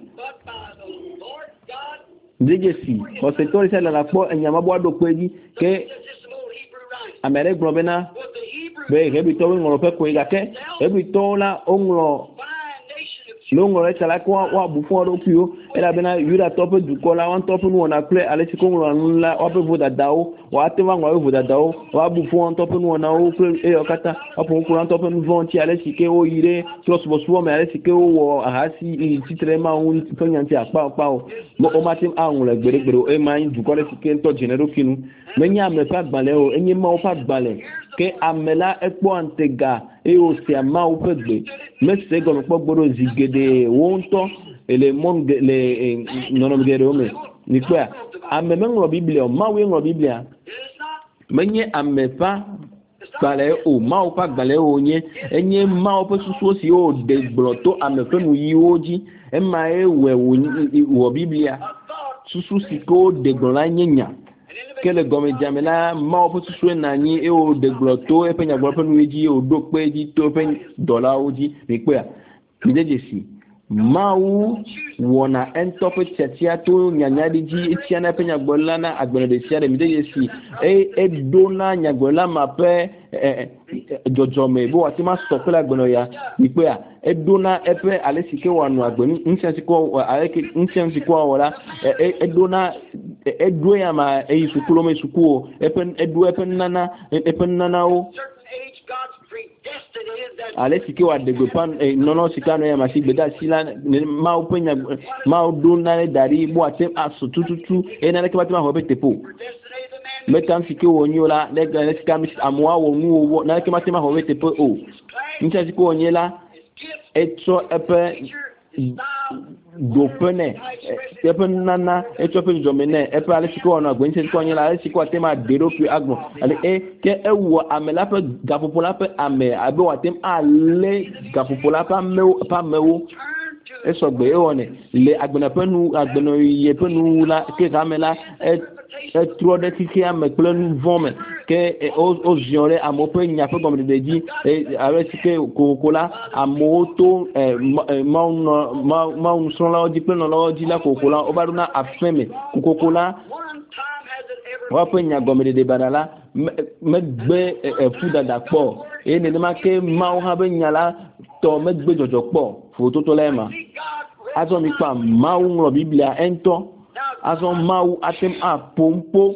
deje si o sector se la po enyama bo ado peji ke amere globena be hebi to ngoro pe ko igake hebi to la ongro lo ngoro e tala ko wa bu fo do pio ela bena yura top du kola wan top nu na kle ale si ko nglo la ope vo dadao wa te wa ngwa vo dadao wa bu fo on top nu na o kle e okata opo ko on top nu vo ti ale si ke o ire close bo so me ale si ke o wo ahasi i titrema un tonyanti apa pa o mo o matim angle gbere gbere e ma du kola si ke to genero kinu menya me pa gbale o enye ma o pa gbale ke amela ekpo antega e o se ama o pegbe me se go po gboro zigede won to ele mon le nono gede o me ni kwa ame me ngro biblia ma we ngro biblia menye ame pa gbale o ma o pa gbale o nye enye ma o pe susu si o de gbroto ame pe nu yi oji e ma e we wo biblia susu si ko de gbona nyenya kele gome jamela ma o susu na nyi e o de gbroto e pe nya gboro pe nu ji o do pe ji to pe dollar oji ni kwa mi de jesi Mau wona entope chatia to nyanyadi ji etiana pe nyagbola na agbere de sia de mi de yesi e e dona nyagbola mape jojo me bo ati ma stopela agbeno ya ipe a e dona epe ale sike wanu agbenu nsensi ko aleke nsensi ko wala e dona e do ya ma e sukulo me sukuo epe e do epe nana epe nana o ale sike wa de gopan nono sikano ya masi beda sila ma openya ma oduna dari bo atem aso tututu e na ke batima ho betepo metam sike wonyola le ga sika mis amwa wonu wo na ke batima ho betepo o ncha sike wonyela etso epe dopene epe nana etso pe jomene epe ale sike wonu agbo ncha sike wonyela ale sike atema dero pi agbo ale e ke ewo amela pe gapopola pe ame abe watem ale gapopola pa me pa mewo eso gbe e woni le agbena penu agbena ye penu la ke kamela e e tro de tike ame plenu vome ke o ziore amope nya pe gomde deji e are tike kokola amoto ma ma ma un son la di plenu la di la kokola o baduna afeme kokola wa pe nya gomde de badala me gbe fu dada po e ne ma ke ma o ha be nya la to me gbe jojo po foto to lema azo mi pa ma un ro biblia ento azo ma u atem a pompo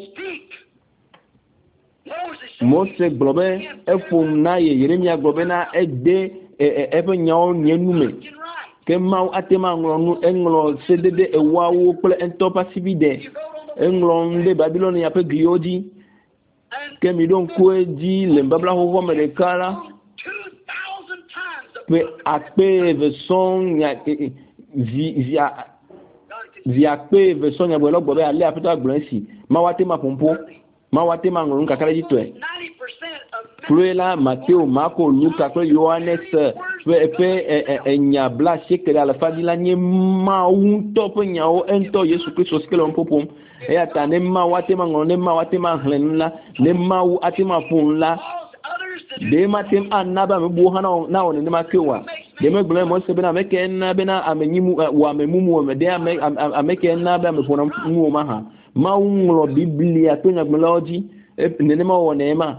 Mose globe efum na ye Yeremia globe na ede e pe nya o nyenume ke ma u atem anro nu enro sedede ewawo ple ento pasibide enro nde Babylon ya pe glioji ke mi don ko eji le babla ho vo medekara pe akpe version ya via via pe version ya bolo gobe ale apita gblonsi ma wate ma pompo ma wate ma ngorun kakara jito e Pluela Matthew Marco Luca ko Johannes pe pe enya bla shekere ala fadila nye ma un top nyao ento Yesu Kristo skelo popom e ata ne ma wate ma ngorun ne ma wate ma hlenla ne ma u atima funla de matem anaba me bo hana na woni ne makewa de me gbele mo se bena me ke na bena amenyimu wa memumu me de ameke na ba me fona mu ma ha ma unlo biblia to nya gbeleoji ne ne ma wona ma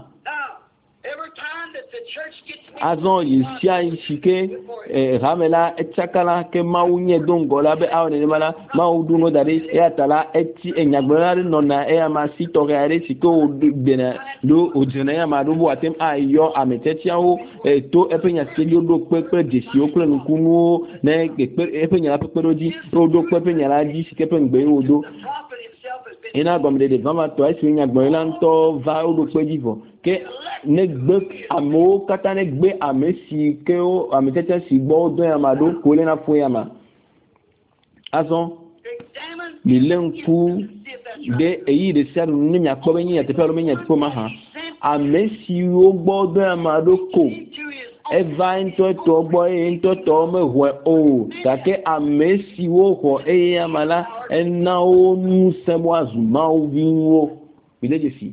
azon yisia ishike ramela etchakala ke maunye dongola be awne ne mala maudu no dare e atala eti enyagbara no na e ama sito gare siko bena do ojena ya madubu atem ayo ametetia o to epenya selio do pepe desi o klenu kunu na epenya la peperoji o do pepenya la ji sike pengbe odo ina gomde de vama to esi nyagbola nto va o do pejivo ke ne gbe amo kata ne gbe amesi ke o ametete si gbo do ya mado ko le na fun ya ma azon mi lenku de eyi de ser ni mi akpo beyin ate pelo meyin ate ko ma ha amesi o gbo do ya mado ko eva into to gbo into to me ho o take amesi wo ho e ya mala ena o nu semo azuma o vinwo bileje si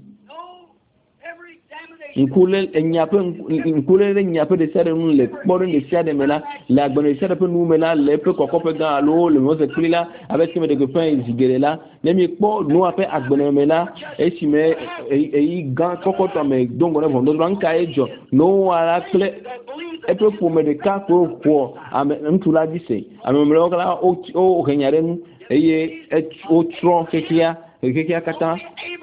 nkule enyape nkule nyape de sere nu le kporin de sere mela la gbon sere pe nu mela le pe kokope ga lo le mo se klila avec me de gopin zigere la le mi kpo nu ape agbon mela e si me e ga kokoto me dongo ne vondo ranka ejo no ara kle e pe fu me de ka ko ko am ntula dise am me lo kala o o kenyare nu eye otro kekia kekia kata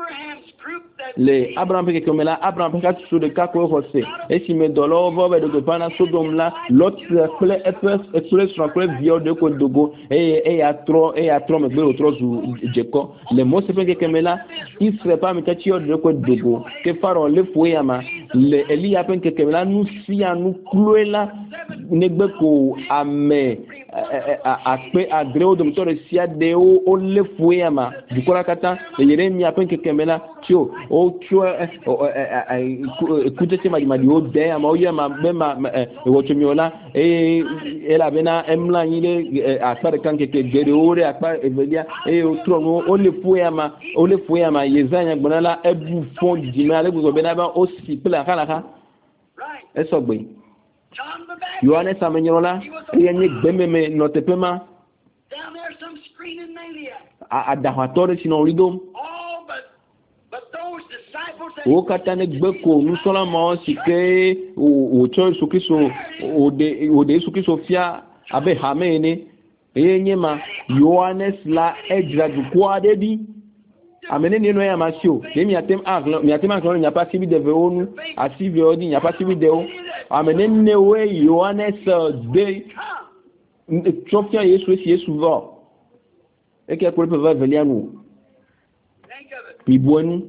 le Abraham pe que mela Abraham pe sur de kako hose esi me dolo vo be de pana Sodom la l'autre clé espèce espèce sur clé viol de ko dogo et et a trop et a trop me be otro zu jeko le mo se pe que mela il serait pas me tio de ko dogo que faro le foyama le Eli a pe que mela nous si a nous clouela negbe ko ame a pe adreo de motor sia de o le foyama du ko la kata le Yeremia pe que mela tio o tio écoute ma ma dio de ma o ya ma ma o tumiola e ela bena emla yile akpa de kan ke gere ore akpa evelia e o trono o le foyama o le foyama yezanya gbonala ebu fon dime ale go bena ba o si pla kala ka e so gbe Yohane samenyola e nye gbememe notepema a adahwatore sino ridom o katane gbeko nusola ma sike o cho sukiso o de o de sukiso fia abe hamene enye ma Yohanes la ejra du kwa dedi amene ni no ya masio de mi atem aglo mi atem aglo nya pa sibi de veonu asibi odi nya pa sibi de o amene ne we Yohanes de chofia Yesu esi Yesu vo eke ko pe va velianu ibuenu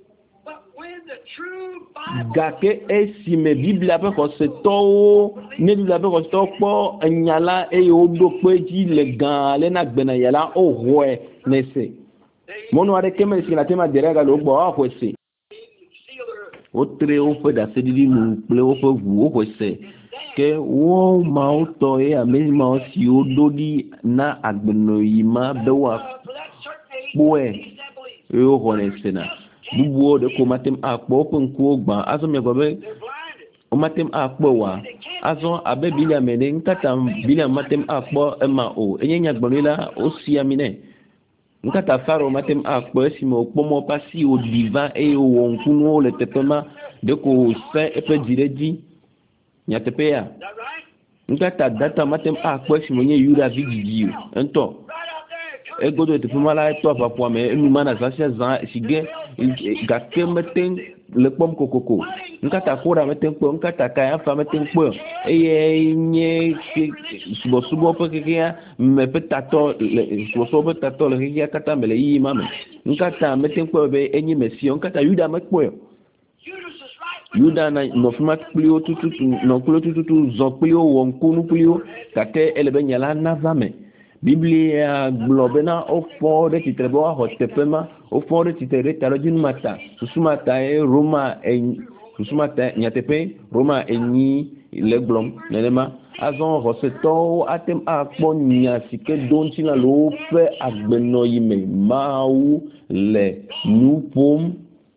gake esi me Bible ape ko se to ne Bible ape ko to po enyala e o do peji le gan le na gbena yala o hoe nese mono are keme si na tema derega lo gbo a kwese o tre o fe da se didi mu ple o fe vu o kwese ke wo ma o to e ame ma o si o do di na agbeno yima be wa boe e o ho nese na bubuo de ko matem akpo ponku gba aso me gobe o matem akpo wa aso abe bilia mene nkata bilia matem akpo ema o enyenya gbonila o si amine nkata faro matem akpo esimo pomo pasi o divan e o wonkunu le tepema de ko se epe direji nya tepea nkata data matem akpo esimo nye yura vigigi ento egodo te fumala to papa me enu mana zasia za sige gake meten le pom kokoko nkata kora meten po nkata kaya fa meten po eye nye subo subo po kekia me petato subo subo petato le kekia kata mele yi mame nkata meten po be enyi mesi nkata yuda mekpo yuda na no fuma plio tutu no plio tutu zo plio wonkunu plio kate elebe nyala navame Biblia globena o fore ti trebo a hotepema o fore ti tere tarojin mata susumata e Roma e susumata nyatepe Roma enyi le glom nenema azon hoseto atem akpo nya sike donti na lo fe agbeno yime mau le nupom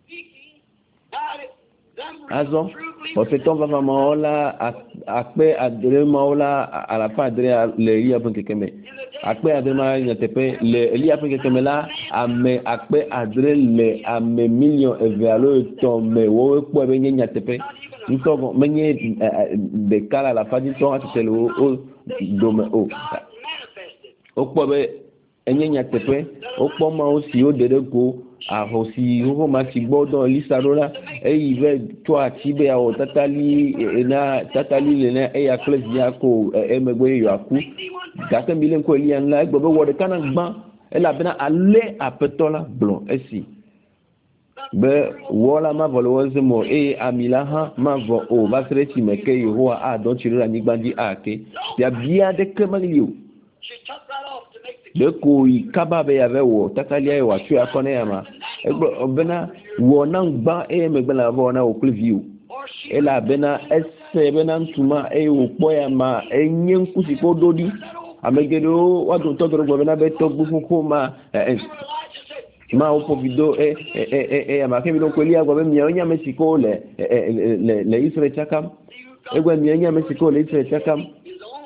azon hoseto va va maola akpe adre maola a la fin adre le ria bon kekeme akpe adre ma nyatepe le lia pe kekeme la ame akpe adre le ame million evalo to me wo po be nyatepe nto menye de kala la fadi to atele o do me o o po be enye nyatepe o po ma o si o dede ko ahosi ho ma si gbodo lisarola e ive to atibe o tatali na tatali le na e ya class ya ko e megbe yo aku gake milen ko lian la gbo wo de kana gban e la bena ale apetola blon esi be wola ma voloze mo e amila ha ma vo o ba srechi meke yo ho a don chira ni gbandi ake ya bia de kemalio de ko ikaba be ya be wo tatali ya wa tu akone ya ma egbo obena wo na gba e megbe la vo na o view e la bena ese bena ntuma e o po ya ma enye nkusi ko dodi amegedo wa do to do gbo bena be to gbu ko ma ma o po video e e e ma ke bi do ko li agbo be mi onya Mexico le le le Israel chakam egbo mi onya Mexico le Israel chakam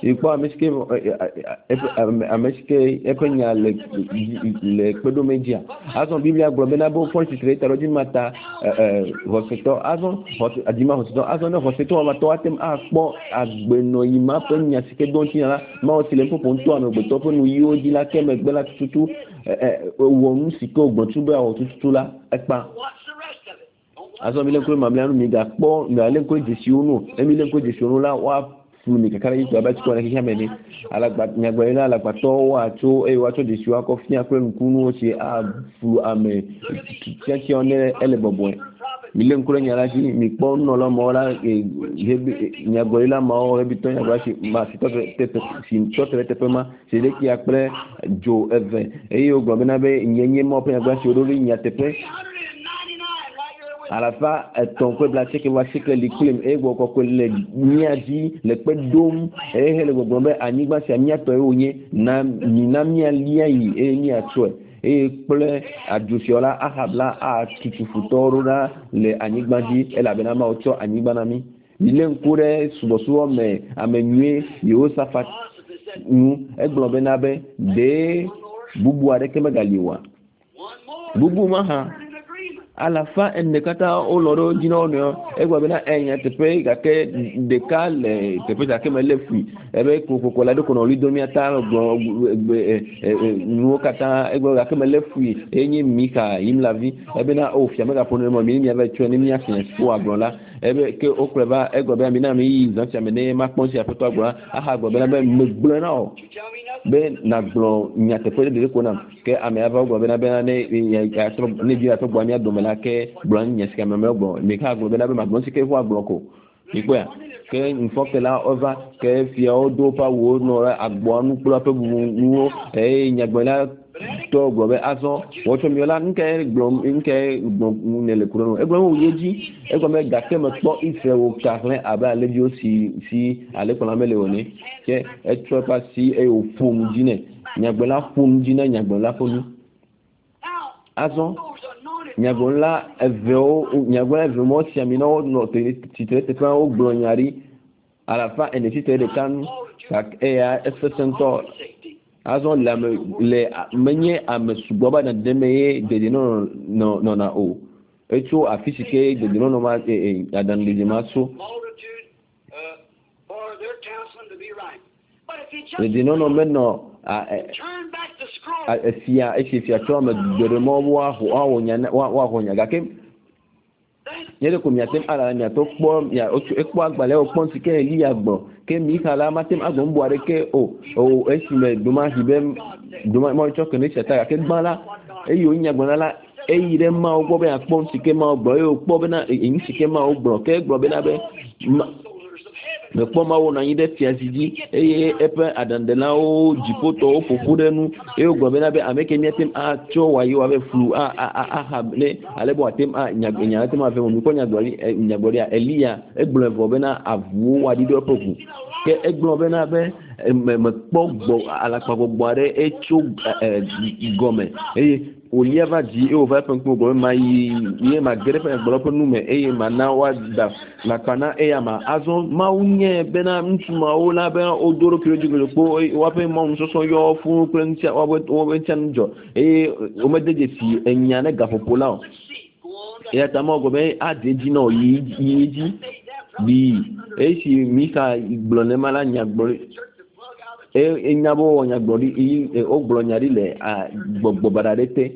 ikpo amesike amesike epenya le le pedo media azon biblia gbobe na bo point three tarodi mata eh hoseto azon adima hoseto azon no hoseto ma to atem akpo agbeno yima penya sike don ti ala ma o sile popo nto ame gbeto pe nu yi oji la keme gbela tutu eh wo nu sike ogbon tube o tutu la epa azon bile ko ma bla nu mi ga po na le ko jesi onu emi le ko jesi onu la wa fumi kakara yi baba chiko na kihameni alagba nyagbaila alagba to wa to e wa to de siwa ko fia kure nkunu o se a fu ame tiati one ele bobo mi le nkure nyala ji mi po no lo mo la nyagbaila ma o e biton nyagba si ma si to te si to te te ma se de ki apre jo eve e yo gbo na be nyenye mo pe nyagba si olori nyatepe à la fin ton peuple a checké voici que les crimes et go ko le niadi le pedom e le go gombe anigba si amia to onye na ni na mia lia yi e ni atwe e ple ajusiola ahabla a tutu futorura le anigba di e la benama ocho anigba nami ile nkure subosuo me amenue yo safat nu e gombe na be de bubu areke megaliwa bubu maha à la fin en nekata o loro dino no egwa bena enya tepe gake dekal tepe gake mele fui ebe kokoko la de kono li domi ata gbo nu kata egwa gake mele fui enyi mika im la vie ebe na o fia mega pono mo mi mi ave tue ni mi asin fo agbon la ebe ke o kreba egwa be mi na mi zan tia me ne ma pon si afoto agbon aha gbo be na be megbo na o be na gbo nya tepe de ko na ke ame ava gbo be na be na ne ya tro ne bi ato gbo mi ado la ke bran yes ka me gbo me ka gbo be na be ma gbo si ke fo agbon ko ipo ya ke info ke la over ke fi o do pa wo no agbo anu pula pe bu nu e nya gbo la to gbo be aso wo to mi la nke gbo nke gbo ne le kuro no e gbo wo yeji e gbo me ga ke me to ife wo karle aba le bi o si si ale ko la mele oni ke e tro pa si e o fom jine nya gbo la fom jine nya gbo la fonu aso nyagola eveo nyagola evemo siamino no te tite te o glonyari à la fin en tite de kan sak ea efesento azon la le menye am suboba na demeye de no no no na o echo afisike de no no ma e adan de maso de no no menno a fia e fia toma de mo wa ho nya wa ho nya gake yele ko mi atem ala nya to po ya o e po agbale o pon ti ke li agbo ke mi kala matem agbon bo are ke o o e si me duma hibe duma mo cho ke ni cheta ke gbala e yo nya gbon la e yire ma o gbo be apon ti ke ma o gbo e o po be na e ni ti ke ma o gbo ke gbo be na be me po ma wo na yin de ti asiji e epe adandela o jipoto o fofudenu e o gomena be ameke nyetem a cho wa yo ave flu a a a ha ne alebo atem a nyagenya atem ave mo ko nyagori nyagori a elia e gbo envo be na avu wa di do poku ke e gbo be na be me po gbo ala pa gbo are e cho gome e olieva di e o va pen ko go ma yi ye ma grepe gbo po nu me e ma na wa da la kana e ama azon ma unye bena ntuma o la be o doro kiro jigolo po wa pe mo so so yo fun plenty wa o we chanjo e o medeje si enya na gafopo la o e ta mo go be adeji na yi yi bi e si mi ka igbonle mala nya gbori e enyabo nya gbori e o gbonyari le a gbogbo bararete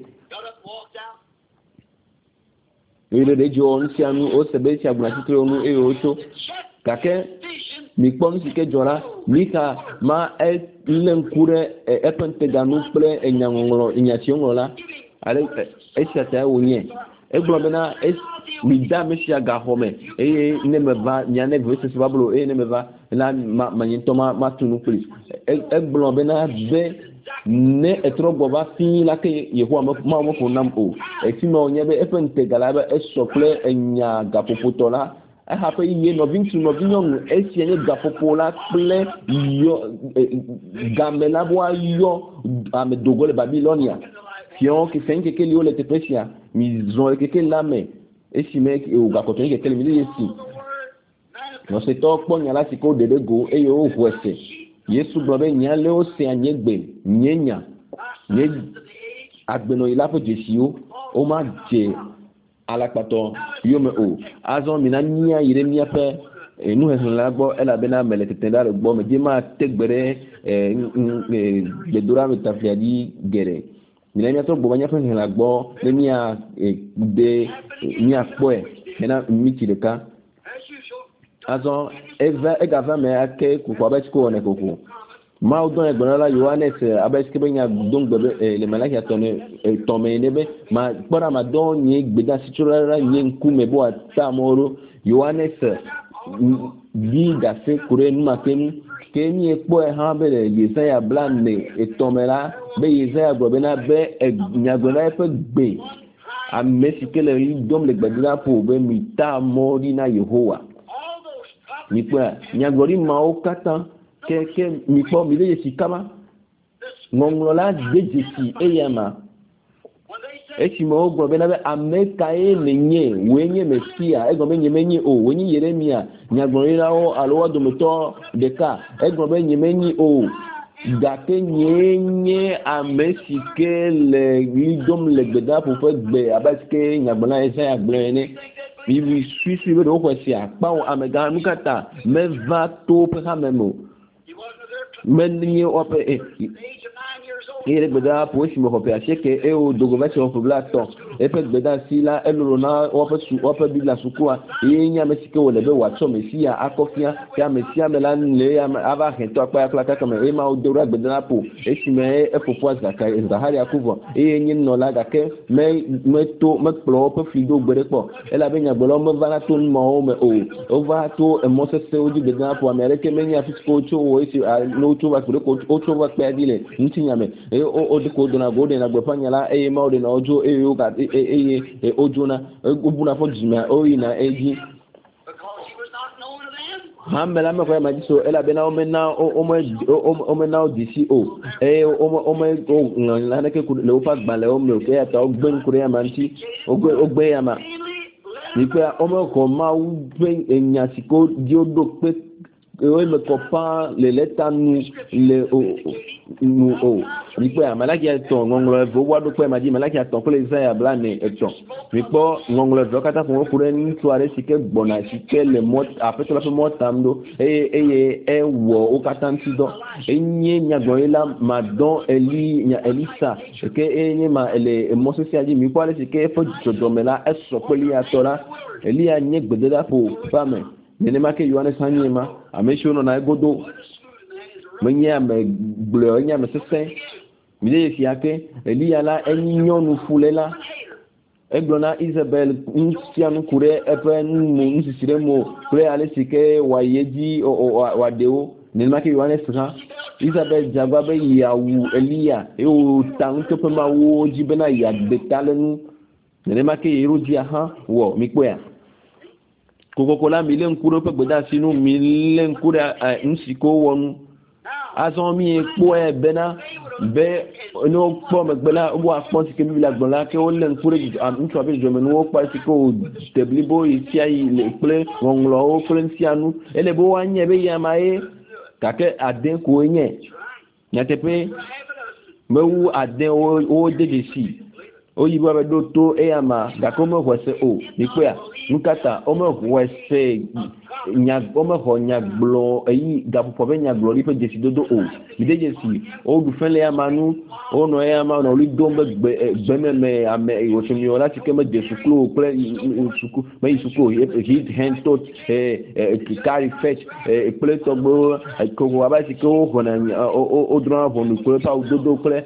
ile de jo nsi anu o sebe si agbona titire onu e ocho kake mi pon si ke jora mi ka ma e ile nkure e pente ganu ple enyangolo enyati ongola ale e si ata wonye e gbo be na e mi da me si aga home e ne me va nya ne vese se bablo e ne me va la ma manyento ma ma tunu please e gbo be na be ne etro goba fi la ke yehu ma ma fo nam o e ti no nye be e pente galaba e sople enya gapopotola e ha pe ye no vintu no vinyon e si enye gapopola ple yo gamela bo yo am dogole babilonia fion ki fen ke ke li o le te presia mi zon ke ke la me e si me o gakoto ke ke mi li si no se to po nya la ti ko dede go e yo o huese Yesu gblɔ be nya le wosia nye gbe nye nya nye agbenɔ yi la ƒe dzesiwo woma dze alakpatɔ yome o. Azɔ mina nia yi ɖe míaƒe nuhehe la gbɔ elabena mele tete ɖa le gbɔ me dze ma te gbe ɖe gbedoɖa me taflia dzi geɖe. Mina míatrɔ gbɔ va míaƒe he la gbɔ ne mía de míakpɔe hena miti ɖeka. Azɔ eva egava me ake koko abe sike wɔne koko. Mawu dɔn egbenɔla Yohanes abe sike be nya do gbe be le Malakia tɔme tɔme ne be ma kpɔɖa ma dɔn nye gbedasi tso ɖa nye ŋkume bo ata amewo. Yohanes di gase kure numake nu ke mi kpɔe hã be le Yesaya bla ne etɔme la be Yesaya gblɔ bena be nyagblɔla ƒe gbe ame si ke le dɔm le gbedoɖa ƒo be mi ta mɔ ɖi na Yehowa. Mi kpɔa nyagblɔɖi mawo katã ke ke mi kpɔ mi ɖe dzesi kaba ŋɔŋlɔ la de dzesi eya ma esime wogblɔ bena be ame kae le nye woe nye Mesia egblɔ be nye menye o wonye Yeremia nyagblɔɖilawo alo wo dometɔ ɖeka egblɔ be nye menye o gake nye nye ame si ke le ɣli dom le gbedoɖaƒo ƒe gbe abe si ke nyagblɔla Yesaya gblɔ ene. Ivi suisui be ɖewo xɔ si akpawo amegã nu katã meva to woƒe hame me o. Menye woƒe eye ɖe gbedoɖaƒo esime xɔ ƒe asieke eye wodogo va se xɔ ƒe blatɔ eƒe gbedeasi la elolo na woƒe su woƒe biblia sukua eye nye ame si ke wòle be wòatsɔ Mesia akɔ fia ke Mesia me la le ava hɛtɔ akpa ya kple akaka me eye ma wodo ɖa gbedoɖaƒo esime efofoa Zaharia ku vɔ eye nye nɔla gake me meto mekplɔ woƒe fli do gbe ɖe kpɔ elabe nyagblɔlawo meva na to numawo me o wova to emɔ sesẽwo dzi gbedoɖaƒo ame aɖeke menye afi si ke wotso wo esi ne wotso va kpe ɖe wotso va kpea dzi le ŋutinya me eye o de ko dona go de na gbeƒã nya la eye ma wo de na odzo eye wo ga eye odzona obuna fɔ dzime o yina edzi hame la me xɔ ma dzi so elabena wo mena wo wo mena wo disi o eye wo wo me ŋlɔ la neke le woƒe agbalẽwo me o ke ya ta wo gbe ŋku ɖe ya ma ŋuti wo gbe wo gbe ya ma yikpe wo me xɔ Mawu ƒe nya si ko di wo ɖo kpe wo me kɔ ƒã le le ta nu le o nu o yikpe Malakia tɔ ŋɔŋlɔ eve wo ɖo kpe ma dzi Malakia tɔ kple Yesaya bla ne etɔ mikpɔ ŋɔŋlɔ eve katã ƒo ku ɖe ŋutsu aɖe si ke gbɔna si ke le mɔ aƒetɔ la ƒe mɔ tam ɖo eye eye ewɔ wo katã ŋuti dɔ enye nyagblɔɖila madɔ Eli nya Elisa ke enye ma le mɔ sesia dzi mikpɔ ale si ke eƒe dzɔdzɔme la esɔ kpe Elia tɔ la Elia nye gbedoɖaƒo ƒe ame nenema ke Yohanes hã nye ma ame siwo nɔna egodo menye ame gblɔ enye ame sesẽ mi ɖe esi ake Elia la enyi nyɔnu fule la egblɔ na Isabel ŋutia nu ku ɖe eƒe nu nusisi ɖe mo kple ale si ke wòayi edzi wòaɖewo nenema ke Yohanes hã Isabel dzagba be yeawu Elia eye wòta ŋutɔƒe mawo dzi bena yeaɖe ta le nu nenema ke Herodia hã wɔ mi kpɔe kokoko la mi le ŋku ɖe ƒe gbedeasi nu mi le ŋku ɖe nu si ke wowɔ nu azɔ mi kpɔe bena be ne wokpɔ megbe la woakpɔ si ke mi la gblɔ la ke wolé ŋku ɖe ŋutsu abe dzɔmenuwo kpɔ si ke wòde blibo yi sia yi le kple ŋɔŋlɔwo kple nusianu ele be woanye be yama ye gake ade koe nye nyateƒe mewu ade wo de dzesi woyi be ɖo to eyama gake womexɔ se o mi kpɔa nu katã womexɔ se nya womexɔ nyagblɔ eyi gaƒoƒo ƒe nyagblɔɖi ƒe dzesidodo o mi de dzesi woɖu fɛ le yama nu wonɔ eyama nɔ ɣli dom be gbe gbememe ame wòtsomiwɔ la si ke mede suku o kple suku meyi suku o hit hand tot carry fetch kple tɔgbewo koko abe si ke woxɔna wodrɔna ʋɔnu kple eƒe awudodo kple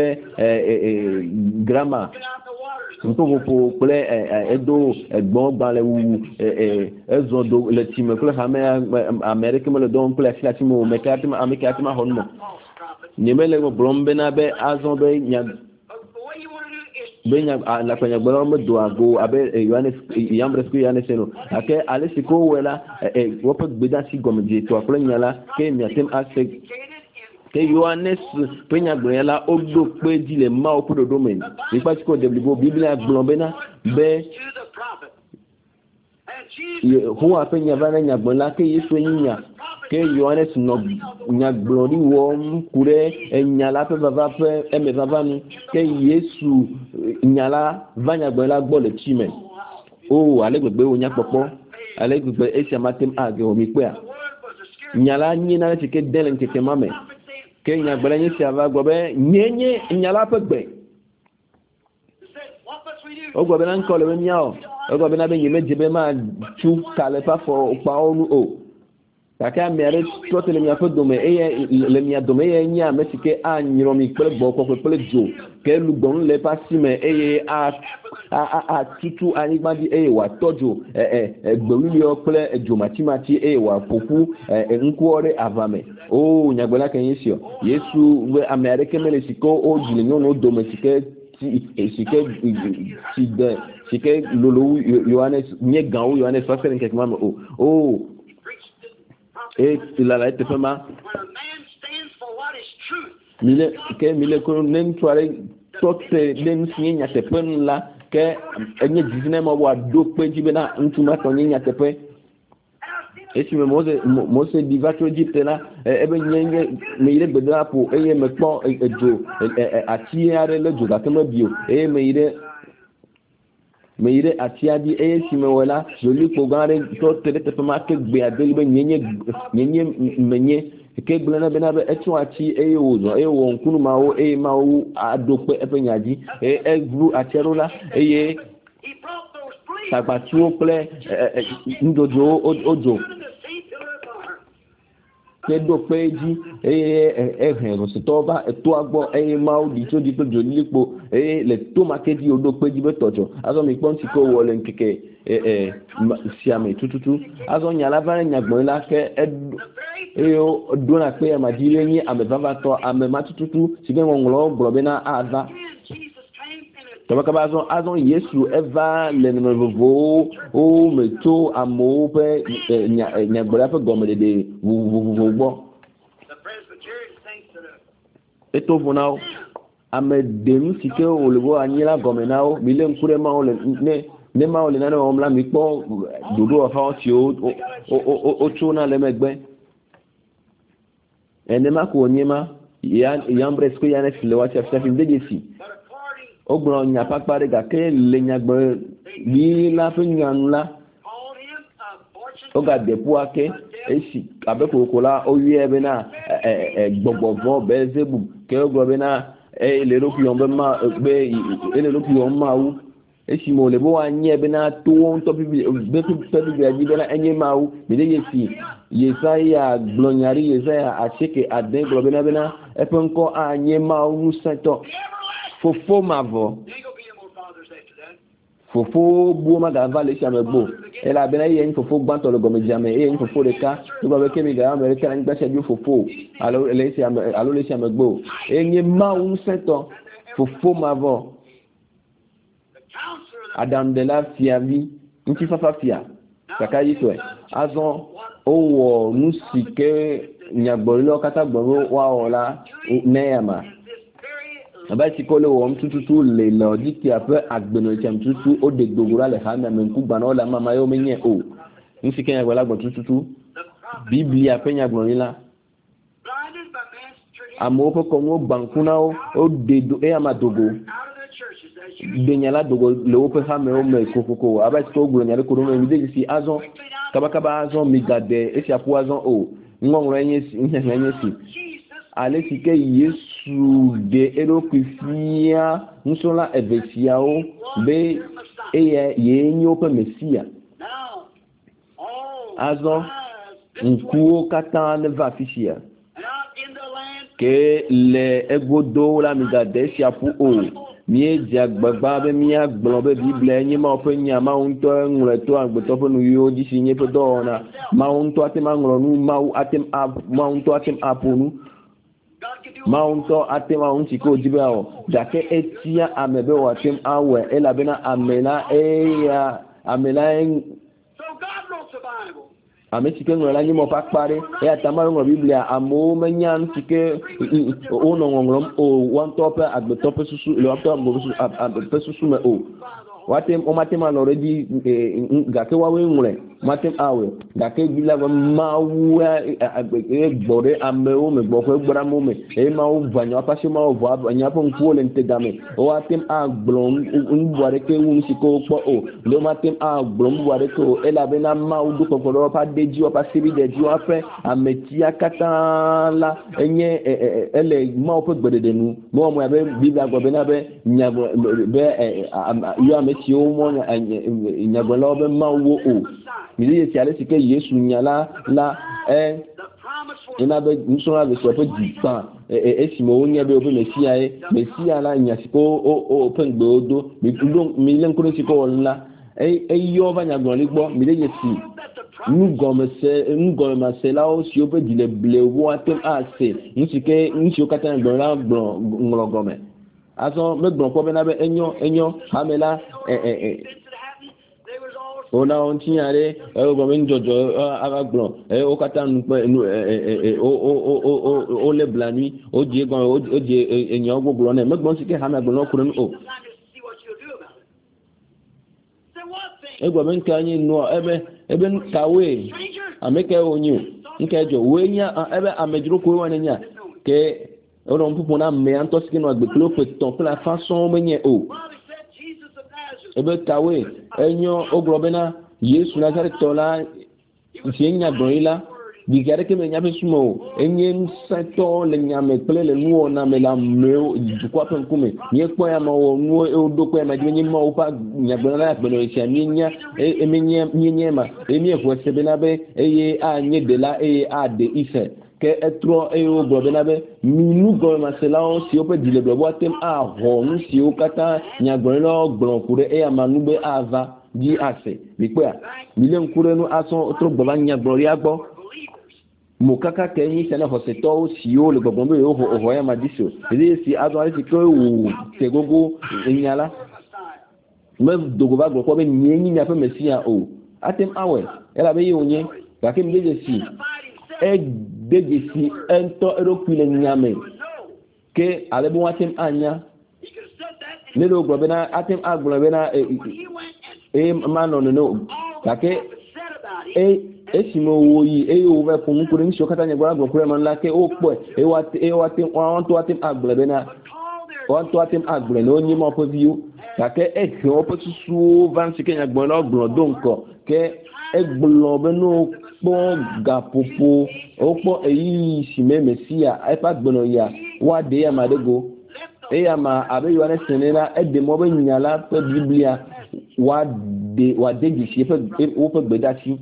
eƒe grama ŋutoƒoƒo kple edo egbɔn gbalẽ wu ezɔ do le tsi me kple hame ame aɖeke mele dɔwɔm kple asi asi me o meke ame ke ate ma xɔ nu me nye mele gblɔm bena be azɔ be nya be nya lakpanyagblɔlawo medo ago abe Yohanes Yambres kple Yohanes eno gake ale si ke wowɔe la woƒe gbedeasi gɔmedzetɔa kple nya la ke miate ase ke Yohanes ƒe nyagblɔnya la woɖo kpe dzi le Mawu ƒe ɖoɖo me mikpa si ke wòde blibo Biblia gblɔ bena be Yehowa ƒe nya va na nyagblɔla ke Yesu nye nya ke Yohanes no nyagbori wo kure enyala pe baba pe eme baba nu ke Yesu nyala vanya gbela gbo le chime o ale gbegbe o nya popo ale gbegbe e se matem age o mi pe a nyala nyi na ti ke delen ke te mame ke nyagbela nyi se ava gbo be nyenye nyala pe gbe o gbo be nan ko le nyao o gbo be na be nyime jebe ma chu kale pa fo pa onu o kaka mere tote le miapo dome eye le mia dome eye nya mesike a nyiro mi pele gbo ko pele jo ke lu gbon le pasime eye a a a tutu anigba di eye wa tojo eh eh gbewuli o pele ejo mati mati eye wa poku eh nkuore avame o nyagbela kan yesio Yesu we America mele siko o jile no dome sike ti sike ti de sike lolo Yohanes nye gan Yohanes fa faire quelque moment o o et il a la été fait ma mille que mille que nem soirée toute nem signé te pen là que enye dix-neuf mo wa do pe jibe na ntuma to nya te pe et si me mose mose divato Egypte là e be nyenye me ile bedra po eye me pon ejo ati are le jo da temo bio e me ile me ire atiadi e si me wala joli pogare to tele te ma ke gbe adeli be nyenye nyenye menye ke gbena bena be etu ati e ozo e won kunu ma o e ma o adope e penyaji e e gru aterola e ye tabatu ple ndojo ojo ke do peji e e hen so to ba e to agbo e ma o di to di pe joli lipo e le to market di odo peji be tojo aso mi pon ti ko wole nkeke e e siame tututu aso nya la ba nya gbon la ke e o do na pe ma di le ni ame baba to ame ma tututu si be won lo bro be na ada to ka ba so aso Yesu eva le no vovo o meto amo pe nya nya gbora pe gomede de vovo gbo eto funao ame dem sike o le bo anyila gomenao mi le nkure ma o le ne ne ma o le na o mla mi po dodo fa o ti o o o chuna le megbe ene ma ko nyema ya yambre sko ya ne file wa chef chef ndejesi ogbon nya papare ga ke le nya gbo ni la fun yan la o ga de pu ake esi abeko kola o yi ebe na gbogbogbon bezebu ke ogbo be na e le ro ku yon be ma be e le ro ku yon ma wu esi mo le bo wa nye be na to on to bi be ku pe bi aji be na enye ma wu mi de yesi Yesaya glonyari Yesaya acheke aden gbo be na be na e pe nko anye ma wu santo fofo mavo fofo bu ma ga vale chame bo e la bena yen fofo gbanto le gome jame e yen fofo de ka to ba ke mi ga America ni gba se ju fofo alo le se alo le chame gbo e nye ma un seto fofo mavo adam de la fiavi nti fafa fia kaka yi to e azon o wo nusike nyagboro kata gboro wa ola neyama aba ti ko le wo mtututu le lo diki ape agbeno ti mtututu o de gbogura le ha na menku gba na la mama yo menye o nsi kenya gba lagbo tututu biblia pe nya gbon la amo ko ko mo bankuna o de do e amadogo de nya la dogo le o pe ha me o me kokoko aba ti ko gbo nya le ko do me de si azon kaba kaba azon mi gade e si apu azon o ngongro enye si enye si ale si ke Yesu de erokufia nsola evesiao be eye yenyo pe mesia azo nkuo kata ne va fisia ke le egodo la migade si apu o mi dia gbagba be mi agbon be bible nyi ma pe nya ma unto nre to agbeto pe nu yo di si nye pe do na ma unto atem angro nu ma atem ap ma unto atem aponu maunto atema unchiko jibao dake etia amebe watem awe ela bena amela eya amela en So God wrote the Bible. amechike ngwela nyimo pakpare e atamaro ngo biblia amo menyan tike ono ngongrom o wan tope agbe tope susu le wan tope susu agbe susu me o watem o matema already gake wawe ngure matem awe gake bila mawu e gbore amewo me gbore gbora mo me e mawu vanyo apase mawu vo anya po nkuo le ntegame o atem agblon nbuare ke wu siko po o lo matem agblon nbuare ko e la bena mawu du kokoro pa deji o pa sibi deji o afe ametia kata la enye ele mawu pe gbedede nu mo mo abe biblia go be na be nyago be yo ameti o mo nyago lo be mawu o mi ye ti ale sike Yesu nyala la eh ina be nsora be so pe di pan e simo onya be obi mesia e mesia la nyasiko o o pengbe odo mi ndo mi len kuro siko la e e yo ba nyago le gbo mi le yesi nu gomese nu gomese la o si o pe di le ble wo atem ase nsike nsi o kata ngbo la gbo nglo gome aso me gbo ko be na be enyo enyo hamela eh eh ona on tiare e o gomen jojo agagbon e o kata npe o o o o o le blani o je gan o je eyan ogbogbon na megbon sike ha megbon no kuro o e gomen kanyi no ebe ebe kawe ameke onyu nke jo we nya ebe amejuro ko wona nya ke o don pupo na me anto sike no agbe klope ton la façon menye o ebe kawe enyo ogrobena Yesu Nazareth tola sienya broila bigare ke menya pesumo enye nsato le nyame pele le nuo na mela meo dukwa pen kume nye kwa ya mawo nuo e odoko ya madwenye ma upa nyabona ya beno isia nyenya e menye nyenye ma emi efo sebena be eye anye de la eye ade ife ke etro e ogrobena be minu go ma selao si ope dile blo boatem a ho nu si o kata nyagbonlo gbon kure e amanube ava di ase bikwa mile nkure nu aso otro gboba nyagbori agbo mukaka kenyi sana hoseto si o le gbogbo be o ho ya madiso ide si azo ari si ko wu tegogo enyala me dogoba gbo ko be nyenyi nya pe mesia o atem awe ela be yonye bakem deje si e deje si ento erokwile nyame ke alebo atem anya ne do gbo be na atem agbo be na e mano no kake e esimo woyi e o ve fun kure nso kata nya gwa gwa man la ke o po e wa e wa tin on to atim agble be na on to atim agble no nyi mo po view kake e ke o po su van se kenya gbo lo gbo donko ke e gbo be no po ga popo o po e yi si me mesia e pa gbo no ya wa de ya madego e ya ma abe yo ne senela e de mo be nyala pe biblia wa de wa de gi si pe o pe gbedati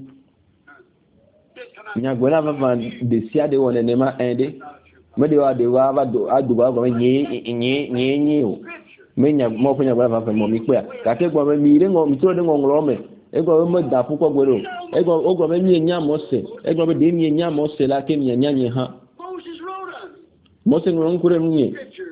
nyagwela va de sia de wona nema ende me de wa de wa va do aduba go nyi nyi nyi nyi o me nya mo ko nyagwela va mo mi pe ka ke go me mi re ngo mi tro de ngo nglo me e go me da pu ko gwero e go o go me mi nya mo se e go me de mi nya mo se la ke mi nya nya ha mo se ngo nkure mi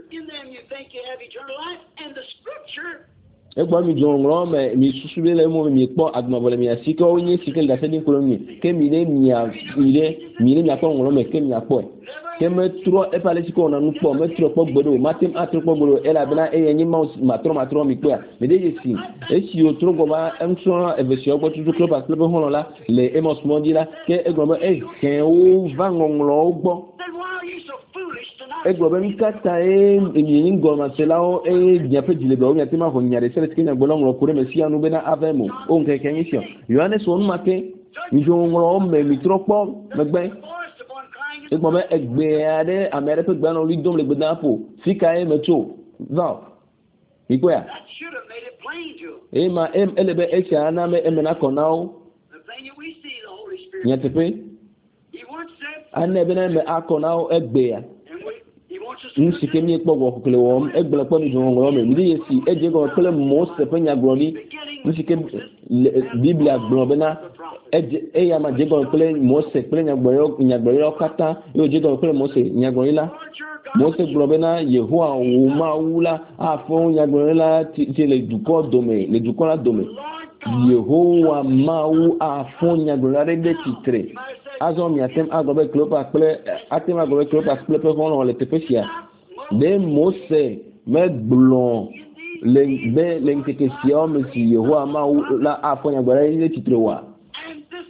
egba mi jo ngro me mi susube le mo mi po agma bole mi asiko onye sike ga se din kuro mi ke mi le mi a ire mi le mi apo ngro me ke mi apo ke me tro e pale siko na nu po me tro po gbodo matem atro po gbodo e la bena e yin ma matro matro mi po me de yesi e si o tro go ba em so e ve si o gbo tu club a club hono la le emos mondi la ke egba me e ke o va ngro gbo egbo be nkata e enyi ngoma selao e nyape dilebe o nyate ma ho nyare sele skinya gbolongro kure mesia nu be na avemo o nke kenyi sio yohane so nmake njo ngro me mitropo megbe egbo be egbe ade amere pe gba no ri dom le gbe na po fika e meto va iko ya e ma em elebe e cha na me emena konao nyate pe ane be na me akonao egbe ya nsike mi ekpo wo kokele wo egbele po ni jo ngoro me ndi yesi eje go kele mo se pe nya groni nsike biblia gbo be na eje e ya ma je go kele mo se pe nya gbo nya gbo yo kata yo je go kele mo se nya gbo ila mo se gbo be na yehua wo ma wula afo nya gbo ila ti le duko dome le duko la dome yehua ma wu afo nya gbo la de titre azo mi atem agobe klopa kple atem agobe klopa kple pe fon le tepesia de mose me blon le be le nkeke sia o me si yehua ma la afonya gbara ile titre wa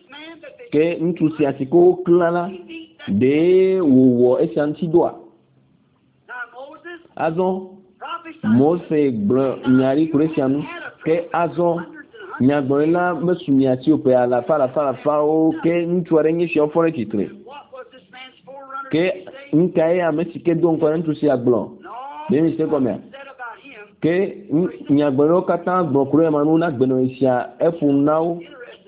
ke ntu si asiko klala de wo esanti doa azon Mose bro nyari kuresianu ke azon nyagbola mesumiati ope ala fala fala fa o ke ntu arenye si ofore titre ke nkai amesike don ko ntu si agbon be mi se come ke nyagbola kata agbon kure manu na gbeno isia efun now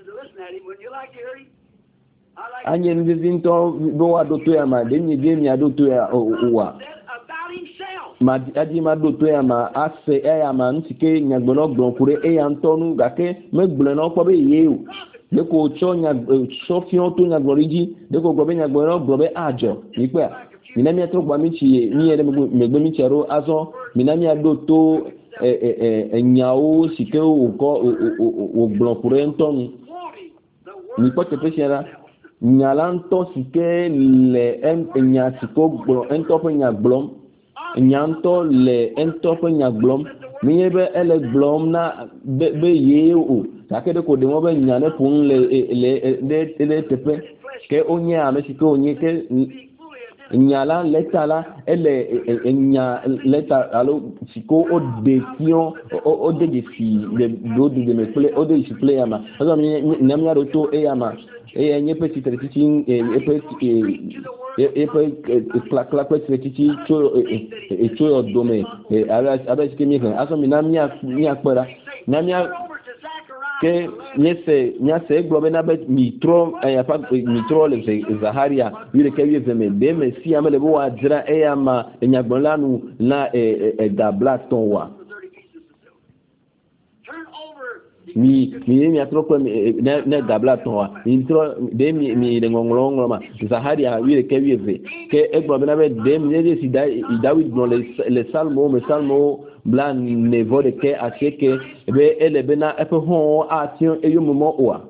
anye nvizinto do adoto ya ma de nyi de mi adoto ya uwa ma adi ma do to ya ma ase e ya ma ntike nyagbolo gbon e ya ntonu gake megbolo na okpo be ye o de ko cho nya so fion to nyagbolo ji de ko gbe nyagbolo gbo be ajo nipe mina mi atro gba mi chi mi ere megbe mi chero azo mina mi ado to e e e nyao sike o ko o gbon kure ntonu ni po te pesiera nyalanto sike le en nya siko gbon ento po nyagbolo nyanto le entope nyaglom miebe ele glom na be, be ye o takede ko de mo be nyane pun le le le le tepe ke onye amesike onye ke nyala letala ele nya leta alo siko o de kion o de de fi de do de me play o de si play ama so mi namya do to e ama e enye petit petit e petit e pe clac clac petit cho e cho dome e ara ara ke mi kan aso mi namya mi akpara namya ke nyese nyase globe na bet mitro ya pa mitro le Zaharia yule ke yeze me be me si amele bo adra e ama enyagbonlanu na e da blaton wa mi mi mi atro ko na na da blaton wa intro de mi mi de ngongolongo ma Zaharia yule ke yeze ke e globe na bet de mi de si David dans les les salmos me salmo blan nevo de ke aseke be ele bena epe hon action e yo moment oa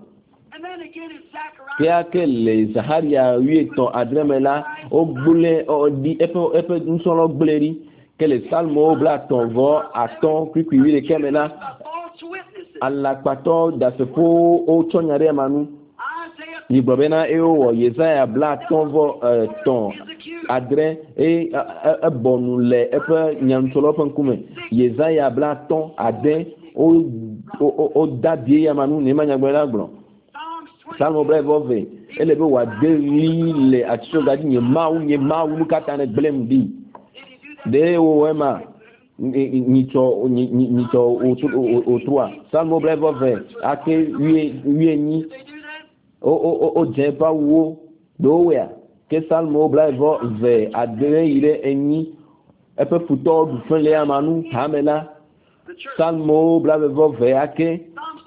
kia ke le Zaharia huit adremela o gbule o di epe epe nsolo gbuleri ke le salmo blaton vo aton kwiku wi de kemela alla pato da se po o chonyare manu ni bobena e o Yesaya blaton vo ton adre e e bonu le epe nyantolo pankume Yesaya blaton ade o o dadie ya manu ne manyagbela gbon salmo brevove ele be wa de le atso gadi nye mawu nye mawu kata ne blem di de o wema ni to ni to o trois salmo brevove ake wie wie ni o o o je pa wo do wea ke salmo brevove adre ile eni epe futo du fin le amanu hamela salmo brevove ake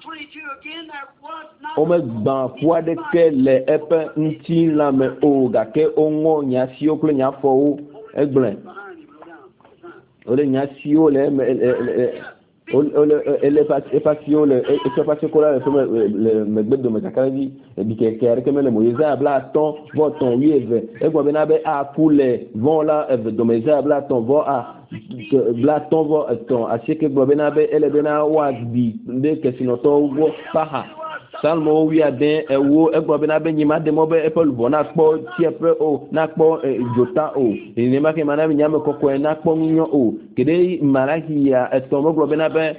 o me gban fua de ke le epe nti la me o ga ke ongo nya si o kle nya fo o egble o le nya si o le o le ele pas e pas si o le e se pas ko la le me gbe do me takari bi ke ke re ke me le Moïse bla ton vo ton wieve e gbo be na be a coule von la do me bla ton vo a bla ton vo ton a se ke gbo be na be ele be na wa bi de ke sinoto wo paha salmo wi aden ewo egbo be na be nyima de mo be epelu bo na kpo ti epe o na kpo jota o ni ma ke mana nyame kokko na kpo nyo o kede marahi ya estomo gbo be na be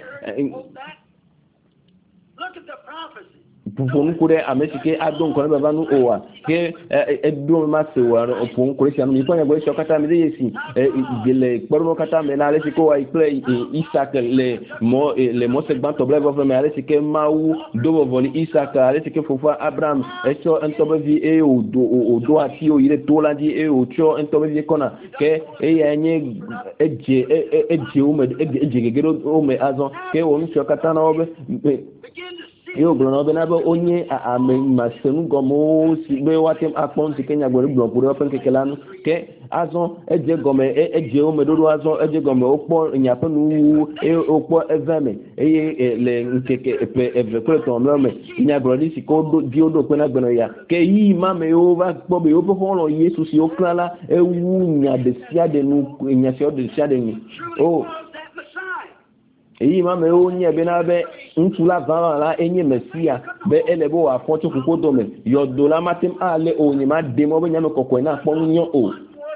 pupun kure amesike adon ko be banu owa ke eddo ma se wa opun kure sianu mi ponya go shokata mi yesi gele kpormo kata me na lesi ko ai play Isaac le mo le mo se gban to bleve of me lesi ke mawu do voli Isaac lesi ke fofa Abraham echo entobe vi e o do o do ati o ire to landi e o cho entobe vi kona ke e yenye eje eje o me eje gegero o me azon ke o mi shokata na obe yo blono be na be onye a ame masenu gomo si be watem akpon ti Kenya gboro blon pure open kekelanu ke azon eje gome eje o medodo azon eje gome opo nyapenu e opo eveme e le nkeke epe eve kweto meme nya brodi si ko do di odo pe na gbeno ya ke yi mame over po be opo fon Yesu si oklala e wu nya de sia de nu nya si o de sia de ni o eyi ma me o nye be na be ntula van la enye mesia be elebo wa fonto kuko do me yodo la matem ale o ni ma de mo be nya me kokko na po nyo o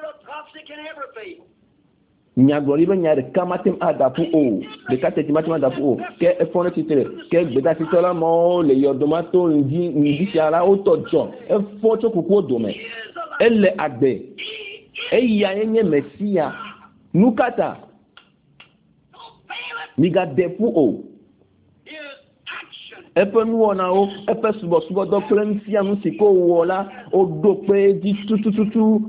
nya glori be nya de kamatem adapu o de kateti matem adapu o ke e fon titre ke gbeda titola mo le yodo ma to nji nji shala o tojo e fonto kuko do me ele agbe eyi ya enye mesia nukata miga defu o epe nuona o epe subo subo do plenty anu siko wola o do pe di tutututu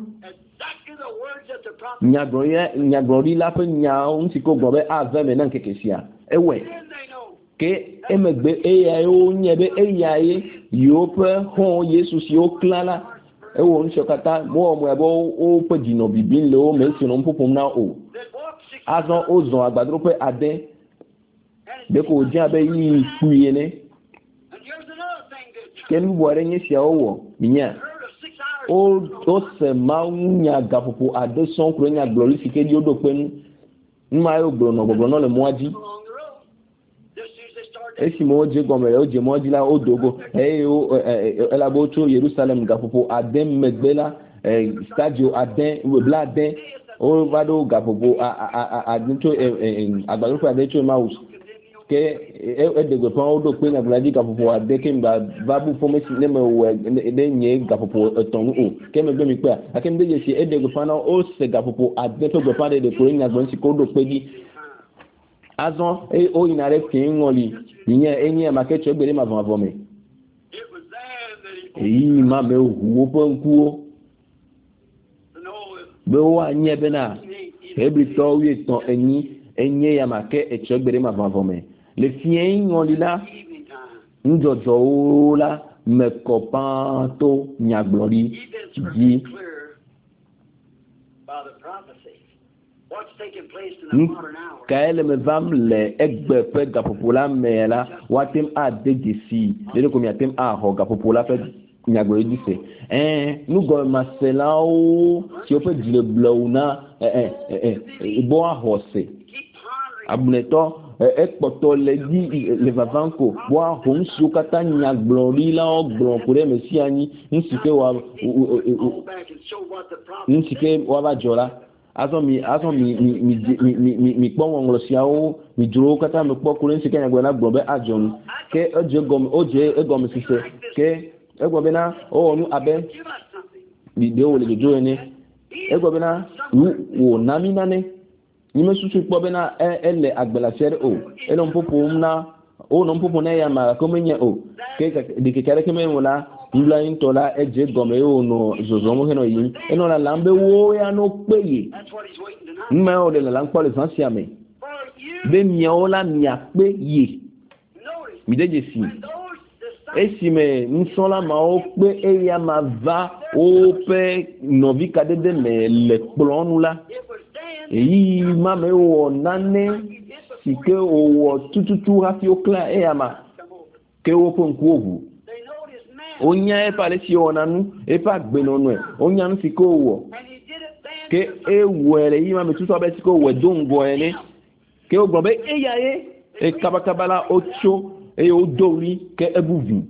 nyagroye nyagrori la pe nya un siko gobe ave me nan kekesia ewe ke emegbe eya o nyebe eya ye yo pe ho Jesus yo klala ewo nshokata mo mo ebo o pe dino bibin le o me sino mpopom na o azon ozon agbadro pe ade de ko dia be yi kuye ne ken wore nye sia owo minya o o se ma nya gapopo ade son kro nya glorifique di odo penu nma yo gbo no gbo no le moaji esi mo je gomere o je moaji la odogo e o elabo to Jerusalem gapopo ade megbela stadio ade bla ade o vado gapopo a a to agbaro pe ade to mouse ke e de go pon odo pe na bladi gapopo ade ke mba babu formation ne me we de nye gapopo ton o ke me gbe mi pe akem de je si e de go pon o se gapopo ade to go pon de ko nya gbon si ko do pe di azon e o inare kin ngoli yin enye ma ke cho gbere ma von avome eyi ma me hu o pon ku o be wa nye be na ebi to wi ton enyi enye ya ma ke e cho gbere ma von avome le fien ngoli la njojo o la me copain to nya glori di kaele me vam le egbe pe gapopola mela watem a degisi le ko mi atem a ho gapopola fe nyagbe dise eh nu go maselao ti o pe dile blowna eh eh eh bo a hose abuneto e poto le di le vavanko bo a hon su kata nyaglori la ogbon kure mesi ani nsike wa nsike wa ba jola aso mi aso mi mi mi mi mi mi pon won lo siawo mi duro kata mi po kure nsike nyagbe na gbon be ajon ke oje gom oje egom sise ke egbo be na o nu abe bi de o le jojo ni egbo be na wo na mi na ne ni me susu po be na ele agbela sere o ele on popo na o no popo na ya ma ko menye o ke de ke kare ke me wona nla intola eje gome o no zozo mo heno yin eno la lambe wo ya no peye nme o de la npo le san si ame be mi o la mi ape ye mi deje si esi me nsola ma o pe eya ma va o pe novi kadede me le plonu la eyi ma me wo nane sike o wo tututu hafi o kla eya ma ke wo pon ku ogu onya e pale si onanu e pa gbe nonu e onya nu sike o wo ke e were yi ma me tutu abe sike o we dongo ene ke o gbon be eya ye e kabakabala ocho e o dori ke ebuvi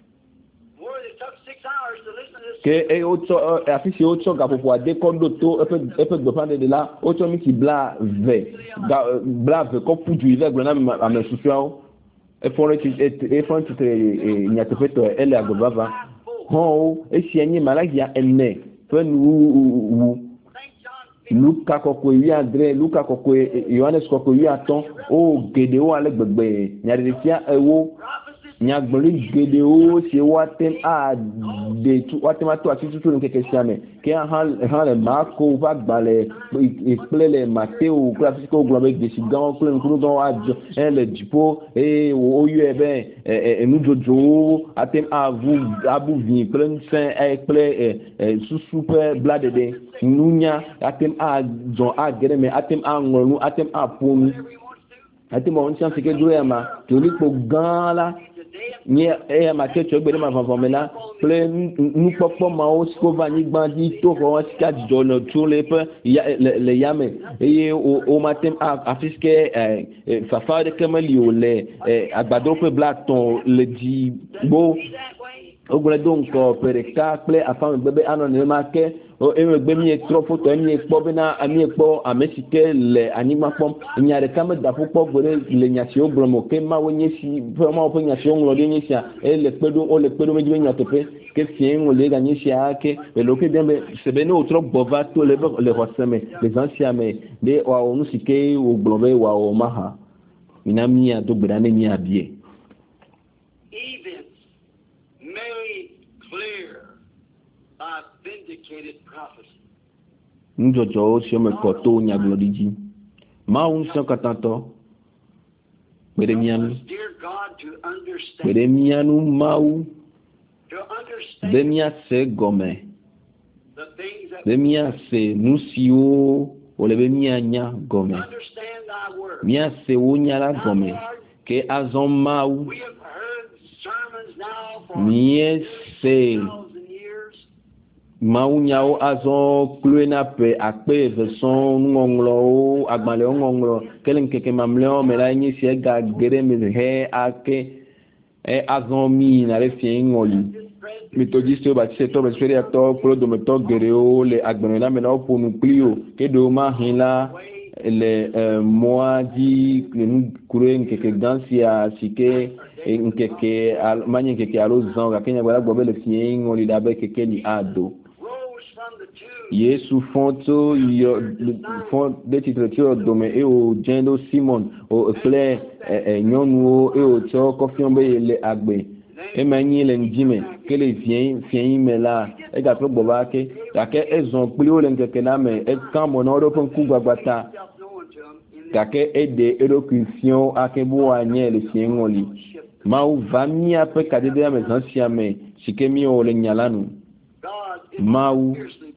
ke e o to afisi o to gapopo ade kondo to epe epe gbopande de la o to mi ti bla ve bla ve ko puju ile gbona ma me susuao e fore ti e fore ti e nyatepeto ele agobava ho e si enyi malagia enne fen wu Luka koko yi Andre Luka koko Yohanes koko yi aton o gede o ale gbegbe nyaritia ewo nyagbori gede o se watem a de tu watem ato ati tutu nkeke siame ke han han le mako va gbale iplele Mateo classico globe gesi gan kule nkuru gan ajo ele jipo e o yu ebe enu jojo atem avu abu vin plen fin e ple susu pe bladede nunya atem a jon a gere me atem a ngonu atem a ponu atem on chan sike dure ma toli po gan la ni e ma ke tso gbe ma fon fon me la ple nu popo ma o sko va ni gban di to ko ska di do no to le pe le yame e o o matem a afiske fa fa de kemali o le agbado pe black ton le di bo ogre donc pereka ple afan bebe anone ma ke o e gbe mi trop photo mi expo bena ami expo amesike le anima pom nya de kam da popo gore le nya si obromo ke ma wonye si vraiment o nya si onlo de nya si e le pedo o le pedo me di nya tepe ke fien o le ga nya si ake e lo ke bien be se be no trop bova to le le roseme les anciens mais de wa onu sike o globe wa o maha inami a do gbera ne nya bie Njojo si ome koto nya gloriji ma un so katanto beremianu beremianu mau demia se gome demia se nusio ole bemia nya gome mia se unya la gome ke azon mau mie se maunyao azo kluena pe akpe version ngonglo agbale ngonglo kelen keke mamleo melaini si ga gere me he ake e azo mi na le fi ngoli methodiste ba se to be sere to pro do meto gere o le agbene na me na oponu plio ke do ma hinla le moi di kure nkeke gansia sike nkeke al manye nkeke alo zanga kenya bala gobe le fi ngoli da be keke ni ado Yesu fonto yo font de titre dome e o jendo Simon o ple e nyonu e o cho kofion be le agbe e manyi le njime ke le vien vien me la e ga pro boba ke ta ke ezon pli o le nkeke na me e kan mo na ro pon ku gbagbata ta ke e de elocution akebu anye le vien ngoli ma u va mi ape kadede me zansia me sikemi o le nyalanu mau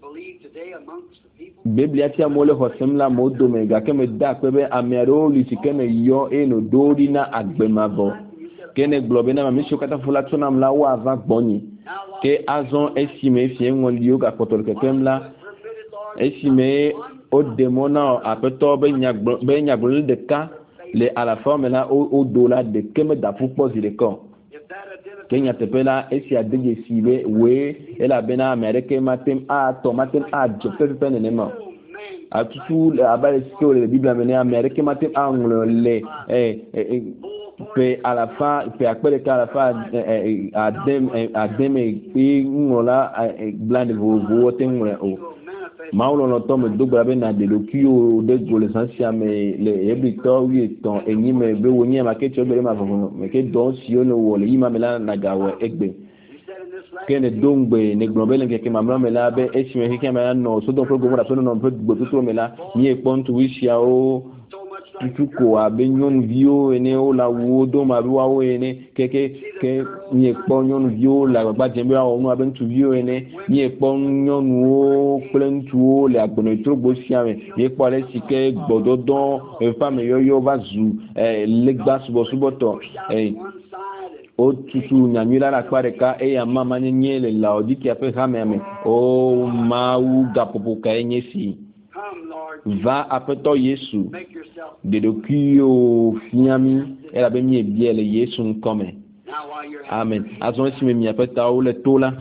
Biblia tia mole hosemla modo me ga keme da kwebe amero li sikeme yo eno dori na agbemavo kene globe na mamisho kata fula tona mla wa ava gbonyi ke azon esime fie ngondi yo ga potol ke kemla esime o demona apeto be nyagbo be nyagbo de ka le à la forme là au au dollar de keme da fupo zileko Kenya tepela esi adege sibe we ela bena America matem a tomatem a jopete pene nema atutu abale siko le Bible amene America matem a ngole eh pe à la fin pe akpele ka à la fin adem adem e ngola bland vo tengwe o maulo no tome dogba be na de lokio de golesansia me le ebito wi ton enyime be wonye ma ke chobe ma fono me ke don sio no wole yima me la na gawe egbe kene dongbe ne globele ke ma me la be esime ke ma no so don program da so no pe gbo to me la ni e pon tu wisia o tutuko abenyon vio ene o la wo do ma biwa o ene keke ke ni e pon yon vio la gba jembe o nu aben tu vio ene ni e pon yon o plentu o le agbono trogbo siame ni e po le sike gbododon e fa me yo yo bazu eh legba subo suboto eh o tutu nyanyula la kwareka e ya mama nyele la odiki ape hameme o mau gapopo ka enyesi va apeto Yesu de dokio fiami ela be mi biele Yesu nkome amen azon si me mi apeta o le tola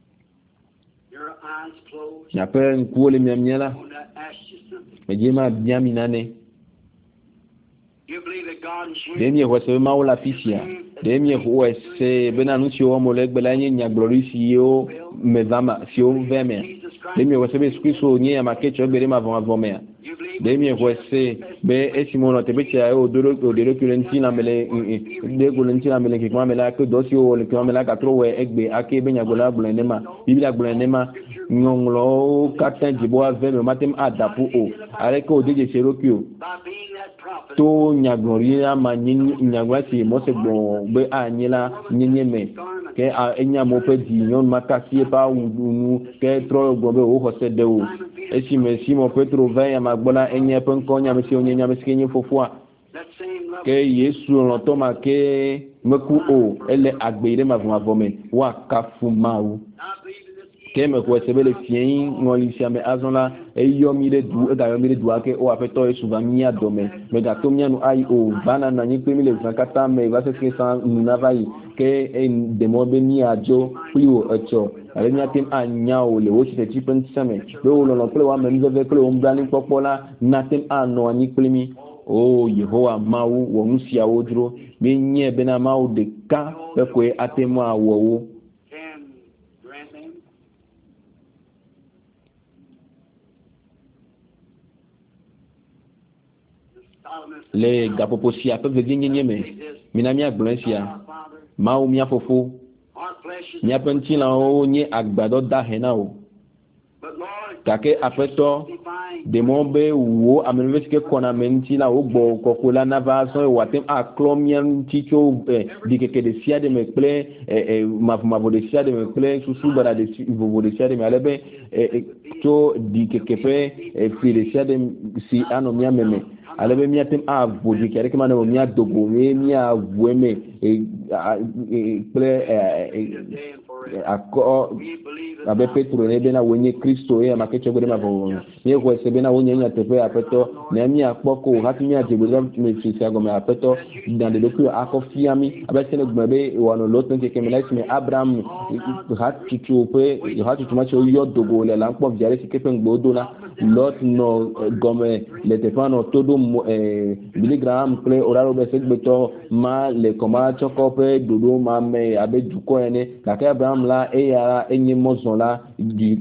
ya pe nkuo le mi amiela me jema biami nane demi wese ma o la fisia demi wese bena nunci o mo le gbela nyi nya glorisi yo me vama si o veme demi wese be squiso nyi ya makecho bere ma vama vomea demi wese be esimono te becha o doro o doro kulenti na mele de kulenti na mele ki kwa mela ko dosi o le kwa mela ka trowe egbe ake be nya gola gblendema biblia gblendema nyonglo katen jibo ave me matem adapu o are ko deje serokio to nyagloria ma nyagwasi mo se gbo be anyela nyenyeme ke a enya mo pe di nyon makasi pa unu ke tro gbo be o hose de o esi me si mo petro ve ya magbola enye pe nko nya me si onye nya me si kenye fofua ke Yesu lo to ma ke meku o ele agbeire ma vuma vome wa kafu mawu keme ko sebele fien ngoli siame azonla e yomi de du e ga yomi de du ake o afeto e suva mia dome me ga tomia no ai o bana na ni pemi le zakata me va se que sans navai ke en de mobe ni ajo puyo echo ale nya tem anya o le wo se tipen same be o lo lo ple wa me nve ple o mbani popola na tem ano ani plemi o Yehowa mawu wo nusia wodro me nye bena mawu de ka pe ko atemo awo le gapoposia pe ve nyenye me mina mi agblonsia mawu mi afofo mi apenti la o nye agbado da hena o kake afeto de mombe wo amenvesike kona menti la o gbo kokola na va so wa tem aklomian ticho dikeke de sia de me ple eh mavmavo de sia de me ple susu bara de vovo de sia de me alebe to dikeke pe fi de sia de si ano mi ameme alebe mi atem a vodi kere ke mana mi adogo mi mi avweme ple akọ abe Petro ne be na wonye Kristo e makecho gode mavo ni ko se be na wonye nya tepe apeto na mi akpoko hati mi ate gode me fisi agome apeto dans le loku akofiami abe sene gbe wano lotin ke kemelais me Abraham hat tutu pe hat tutu ma cho yo dogo le la npo viare si kepen gbodo na lot no gome le tefano todo eh miligram ple oraro be segbeto ma le koma chokope dodo ma me abe duko ene la ke Abraham la e ya enye mozo la di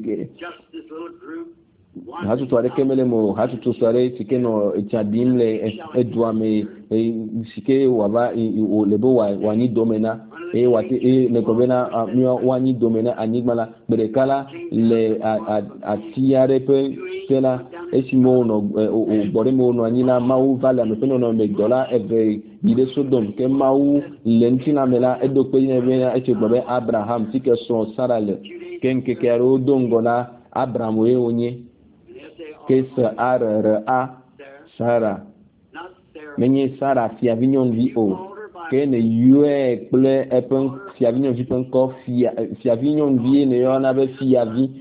hatu to ale kemele mo hatu to sare sike no chadim le edwa me sike waba o lebo wa wani domena e wati e ne kobena mi wani domena anigmala berekala le atiare pe tela esimo no o bore mo no anina mau vala me peno no me dola eve ide Sodom ke mau lentina mela edo pe ne bena eche gbe Abraham sike so sarale kenke kero dongola Abraham we onye que Sarah a Sarah menye Sarah fi avignon vi o que ne yue ple epen fi avignon vi pen ko fi fi avignon vi ne yo na be fi avi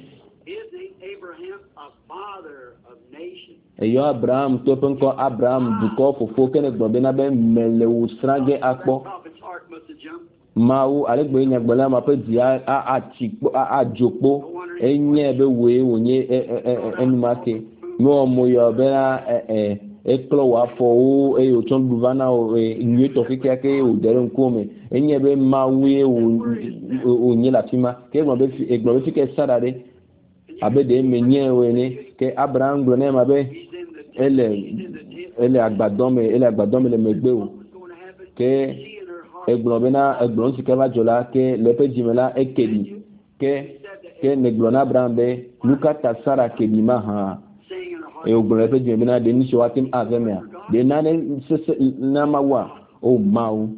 e yo Abraham to pen ko Abraham du ko fofo que ne gbe na be mele u strange akpo mawu alegbe nya gbala ma pe dia a a ti a jopo enye be we wonye enumake no mo yo be na eh e klo wa fo o e o ton duvana o nwe to kike ke o dere nkome enye be mawu e o nyi la fima ke gbo be e gbo be ke sarare abe de menye we ni ke Abraham gbo na ma be ele ele agbadome ele agbadome le megbe o ke eglobena eglon sikava jola ke lepe jimela ekedi ke ke neglona brambe luka tasara kedima ha e ogbon lepe jimela de ni showatim avemia de nane na mawa o mau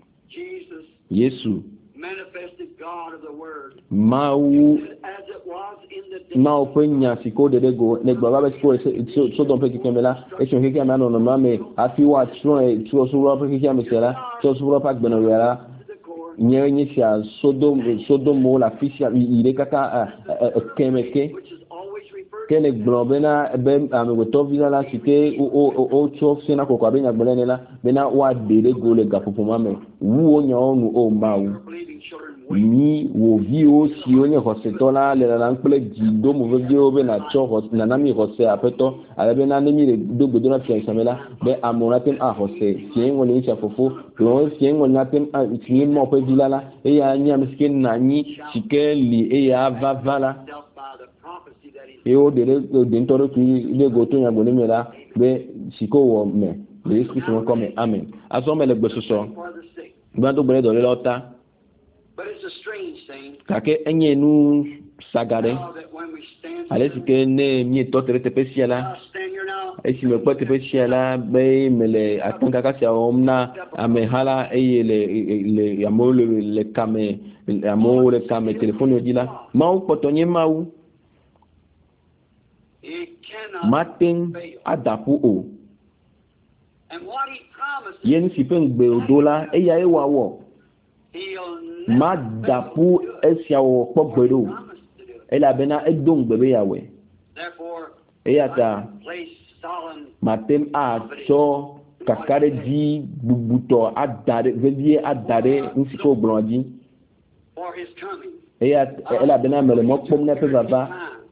Yesu manifested God of the word mau as it was in the mau penya siko de dego negba ba siko so don pe kemela e so kike ma no no mame afi wa tro e tro so ro pe kike me sera so so ro pa gbeno wera nye nye sia Sodom Sodom la fisia ile kaka kemeke kene globena be ame to visa la cité o o o tro sina ko kwa benya gbele la bena wa dele go le gapopo mame wu o nya onu o mawu ni wo vi o si o nye hosetola le la nkple jido mo ve o be na cho hos na na mi hose apeto ale be na ne mi le do godo na fi samela be amonatem a hose sien woni ni chafofo lo sien woni natem a ti mo pe vilala e ya nya miskin na ni sikeli e ya vavala e o de de ntoro ki le go to nya goni mela be siko wo me le ski so ko me amen aso me le gbesoso gba to gbere do le lota. But it's a strange thing. Kake enye nu sagare alesike ne mi to tere tepesiala esi me po tepesiala be mele atanga kasi omna amehala eyele le amole le kame amole kame telephone odila ma u potonye ma u matin adapu o yen si pen gbe odola eya ewa wo He'll ma never dapu esia wo pogbedo promise to do it. ela bena edong bebe yawe Therefore, eyata place solemn matem a cho kakare di bubuto adare vedie adare nsiko blonji for his coming. eyat ela bena mele mokpom na pe baba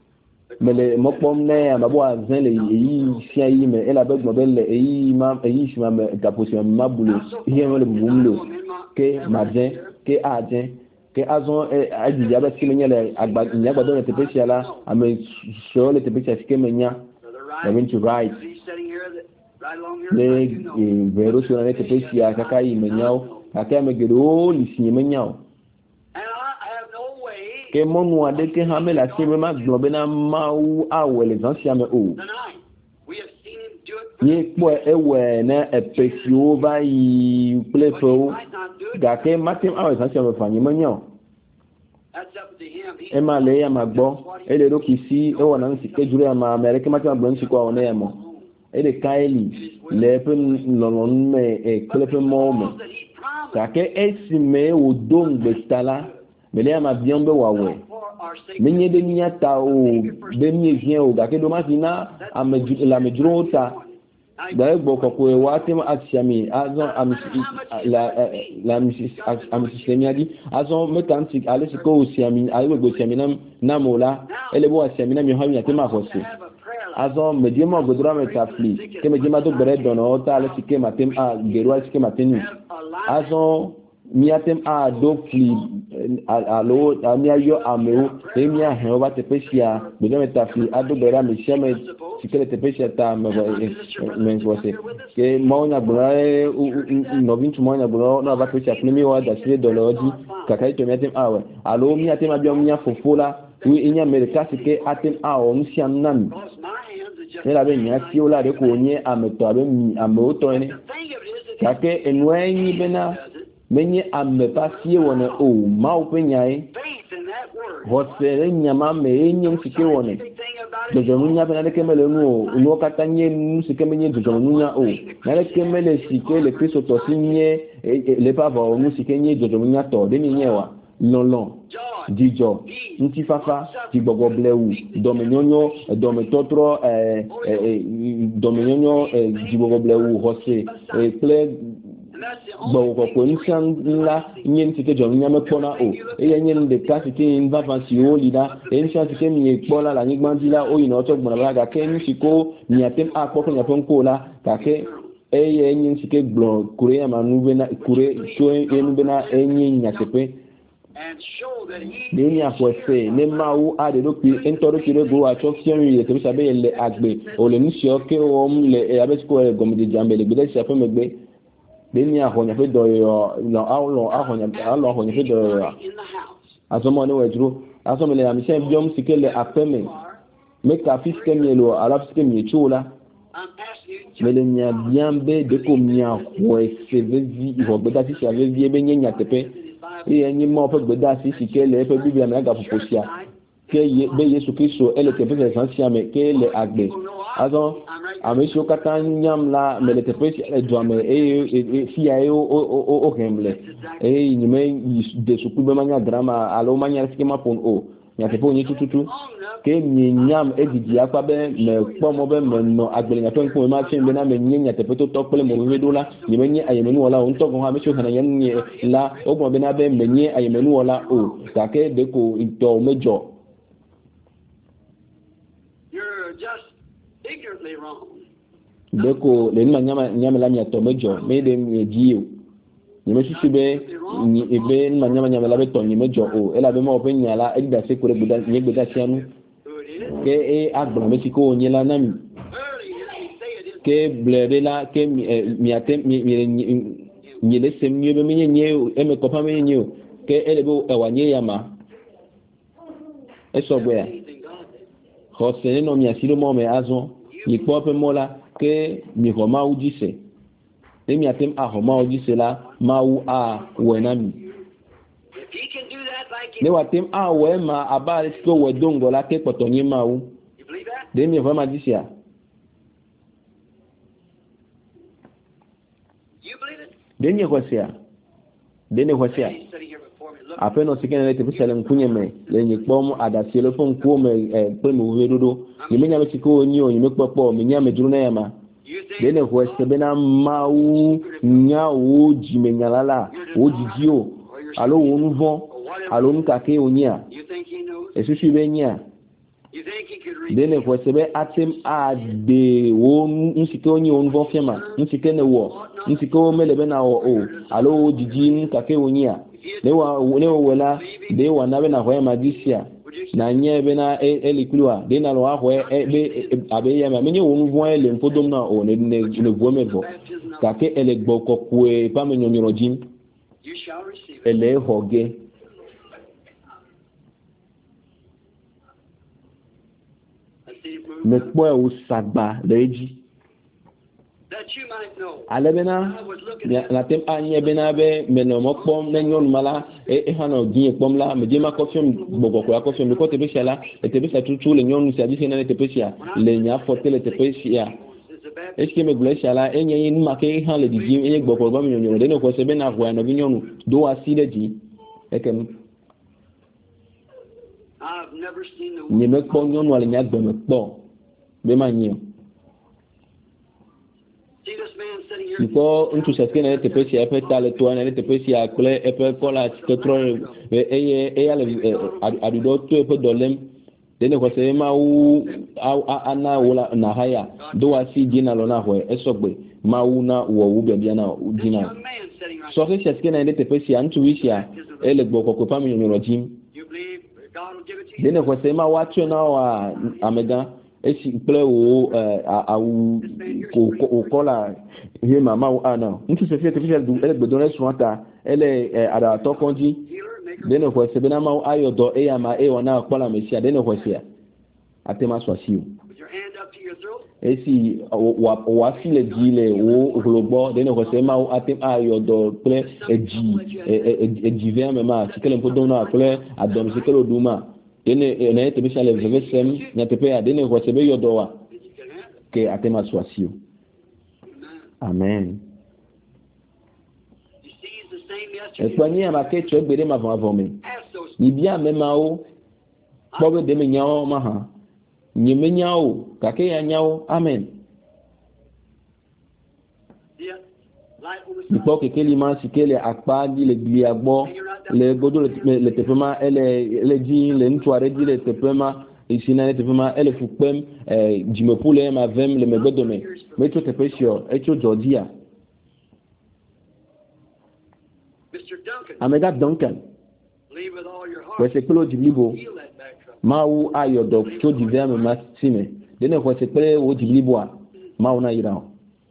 mele mokpom ne amabo azen le yi sia yi me ela be gbo bele eyi ma eyi shima me gaposi ma bulo ihe mele bumlo ke majen ke ajen ke azon aji ya ba kimenya le agba nya gbado le tepesia la ame so le tepesia skemenya I'm going to write He's sitting here that right along here. le like you know. vero so na tepesia kaka yi menyao kaka me gedo li sinye menyao And I have no way ke monu ade ke ha me la sinye ma gbo na mau awele zansia me o tonight. We have seen him do it. ye po ewe na epesio ba yi plefo Might not do it. ga ke matem awe zansia me fanyi menyao That's up to him. He e ma le ya ma gbo e le ro kisi e wona nsi ke jure ma mere ke matem gbo nsi ko ona ya mo e de kaili le pe lolon me e klepe mo me that he promised ka ke esi me o don bestala me le ya ma bion be wa we for our sake. me nye de nya ta o be mi vien o ga ke do ma sina ameju la mejuro ta da egbo kokwe wa tem asiami azon am la la am sistemiadi azon mekantik ale siko osiami ale gbo siami na na mola ele bo asiami na mi ha mi atema ko se Have a prayer life. azon medima godra metafli ke medima to bere dono ta ale sike matem a gerwa sike matenu Have a life. azon mi atem a do fli alo mi ayo ameu e mi a he oba tepesia medima metafli ado bere mi sheme sikele tepesia ta me me se ke monya gbora no vintu monya gbora no ba tepesia mi wa da sire doloji kakai to mi atem awe alo mi atem abia mi afofola wi inya merika sike atem awo nsia nan Because my hands are just. ela be nya si ola de ko nye ameto abe mi ameto ni The thing of it is that kake enwenyi bena menye amepa sie wona o ma openyai faith in that word. hosere nyama me enye sike wona The thing about it dojo nunya bena de kemele nu o nu katanye nu sike menye dojo nunya o na le kemele sike le kristo to sinye le pava o nu sike nye dojo nunya to de ni nyewa lolon joy, dijo nti fafa ti gbogbo blewu domenyonyo dometotro eh eh domenyonyo eh di gbogbo blewu hose eh ple and that's the only gbogbo ko nsan la nyen ti ke jo nyame pona o e ye nyen de kasi ti nva fansi o lida e nsan ti ke mi pola la nigbandi la o ina to gbona la ga ke ni siko ni atem akpo ko nyapon ko la ka ke e ye nyen ti ke gbon kure ma nu bena kure so e nu bena e nyen nyasepe and show that he nini akwese ne mawu ade do pi entoro kire go a chofion ye te sabe le agbe o le nisio ke o m le abesko e gomdi jambe le gbe se afeme gbe nini ahonya fe do yo no awlo ahonya awlo ahonya fe do yo in the house. asomo ne wejuru asomo le amse biom sikele afeme make a fiske mielo ala fiske miechula I'm asking you mele nya biambe de ko mia kwese vezi ho gbeda ti se vezi ebe nyenya tepe e enyi mo fe gbeda si sikele fe biblia na ga foposia ke ye be Yesu Kristo ele te pese sansia me ke le agbe azon amisho kata nyam la mele te pese e do ame e fi ayo o o kemble e nyime de su kube manya drama alo manya skema pon o nya te pon tututu ke mi nyam e didi akwa be me pomo be me no agbele nya ton ko ma chen be na me nyenya te poto to pele mo we dola nyime nye ayemenu wala on to ko ha misho kana yen la o mo be na be me nye ayemenu wala o ka ke de ko to mejo. you're just ignorantly wrong. Deko le nima nyama nyama la mi to mejo me de mi jiu ni me susu be ni ebe nima nyama nyama la be to ni mejo o ela be mo pe nyala e da se kure gbuda ni gbuda sianu Who it is? ke e agbo me ti ko nyela na mi Early you say it is. ke blede la ke mi atem mi mi le sem ni be mi nye e me ko pa mi nye ke ele be e wa nye yama e so gbe ya Anything God did. ho se no mi asilo mo me azon ni po pe mola ke mi ho ma ujise emi atem a ho ma ujise la ma u a wenami If he can do that like ne you, watem a we ma abale ko we dongo la ke potonyi ma u you believe that? de mi ho ma disia You believe it? de mi ko sia dene hosia ape no sikene le tepe sele nkunye me le nyikpom adasi le fon ko me pe mo wedodo yimenya me siko onyi onyi me popo me nya me duru na yama dene hosia be na mawu nya o jimenyalala o jijio alo wonuvon alo nkake onya esusu be nya dene hosia be atem ade wo nsike onyi wonuvon fiema nsike ne wo nsike o mele be na o alo jiji nkake onya lewa lewa wala de wana be na hoya magisia na nye be na elikulwa de na lo ahwe be abe ya ma menye wonu vo ele mpodom na o ne ne ne vo mevo ka ke ele gbo kokwe pa menyonyoro jin ele hoge me po e usagba leji alebena na tem anye bena be menomo pom na nyon mala e hano gin pom la me jema kofium bogoko ya kofium ko tebe shala e tebe sa tutu le nyon si adisi na tebe sia le nya fote le tebe sia e ski me gule shala enye yin ma ke han le digi enye gboko ba me nyon de ne ko se be na ho na nyon do asile ji e kem I've never seen the ni me pom nyon wala nya gbe me po be ma nyi Nko ntu sesike na te pesi epe tale to na te pesi akle epe kola tetro eye eye ale adudo to epe dolem dene ko se ma u ana wala na haya do asi jina lo na ho esogbe ma u na wo wu bia na jina so ke sesike na te pesi antu wisia ele gboko ko pam nyoro jim dene ko se ma wa tio na wa amega esi ple wo awu ko kola he mama wa na nti se fe te fe du ele gbedo restaurant ele ada to konji dene ko se bena ma ayodo e ya ma e wona kola mesia dene ko se atema so asiu esi wa wa file jile wo glogbo dene ko se ma atem ayodo ple eji eji ve ma sikele mpodo na ple adom sikele duma dene na te bisale vevesem na te pe dene ko se be yodowa ke atema so asiu amen espanye ama ke tso gbede ma von avon me ni bia me ma o bobe de me nyao ma ha ni me nyao ka ke ya nyao amen ni po ke keli ma sikele akpa di le gli agbo le godo le tepema ele le ji le ntware di le tepema isina le tepema ele fukpem eh jimepule ma vem le megodome metro tepesio echo Georgia Mister Duncan Amega Duncan believe with all your heart wese pelo jiblibo ma wu ayodo cho divame ma sime dene ko se pele wo jiblibo a ma una ira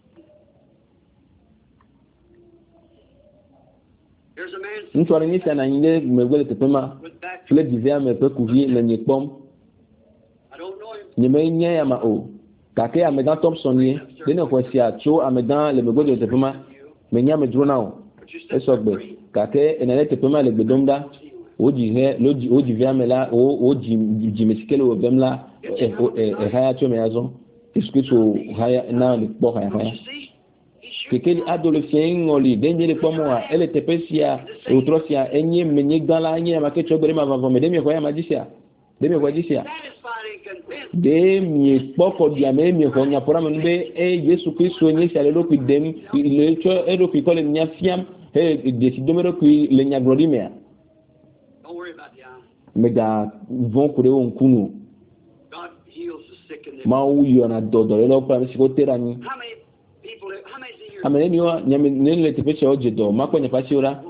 ntware ni sana nyinde megole tepema le divame pe kuvi na nyepom nyeme nye ya ma o kake Amega Thompson ye dene ko si acho Amega le megole tepema menya me drona o esogbe kake enele tepema le gbedomda oji he loji oji viamela o oji jimesikele o bemla e e haya to me azo iskuto haya na le po haya haya kekeli adolescent ngoli denje le pomo wa ele tepesia e utrosia enye menye gala enye ma ke chobere ma vavo me demi ko ya magisia demi ko magisia de mi poko dia me mi ko nya pora me be e Yesu Kristo ni sale lo pidem le cho e do ki kole nya fiam e de si domero ki le nya grodimea don't worry about the eye mega von kure on kunu God heals the sick and ma u yo na dodo lo pa mi ko terani how many people how many years amene ni wa nya ne le tepeche oje do ma ko nya pa siora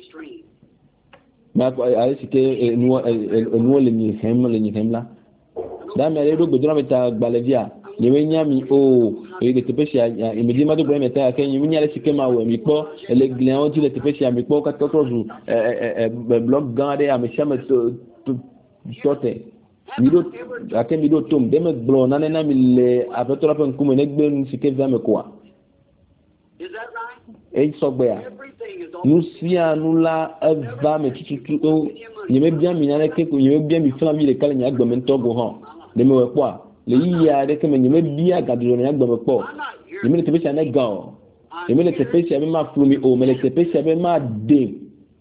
ma ko ai sike nuo nuo le ni hem le ni hemla da me le do gbedura meta gbalevia ni we nya mi o e de tepeche ya imedi ma do bro meta ka ni nya le sike ma we mi po le glen o ti le tepeche mi po ka to to eh eh blog gande a me chama to sote mi do ake mi do tom de me blo na na mi le apetora pe nkume ne gbe ni sike za me kwa is that right e so gbe ya nu si anu la eva me tutu o ni me bia mi na le ke ko ni me bia mi fla mi le kale nya gbe me to go ho de me we kwa le yi ya de ke me ni me bia gaduro nya gbe me po ni me te pe sia na ga o ni me le te pe sia me ma flu mi o me le te pe sia me ma de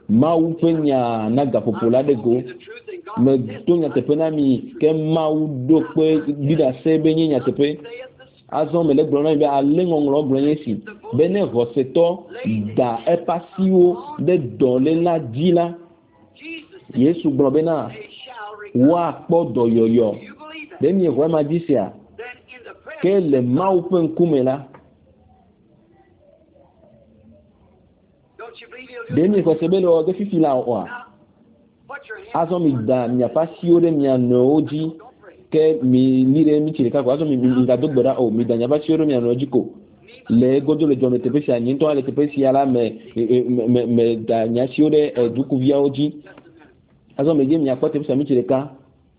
Mau penya naga popola de go. Me tonya tepe na mi ke mau do pe bida sebe nya tepe. Azon me le glona be ale ngonglo glonye si. Bene voseto da epasio de dole la dila. Yesu globena wa podo yoyo. Demi e kwa magisia. Ke le mau pen kumela. Demi ko sebele o de fifila o. Azon mi da mi apasio de mi anoji ke mi mire mi chirika ko azon mi mi ga dogbora o mi da mi apasio de mi anoji ko. Le godo le jone te pesi anyi to ale te pesi ala me me me da nyasio de duku via oji. Azon me je mi apote pesi mi chirika.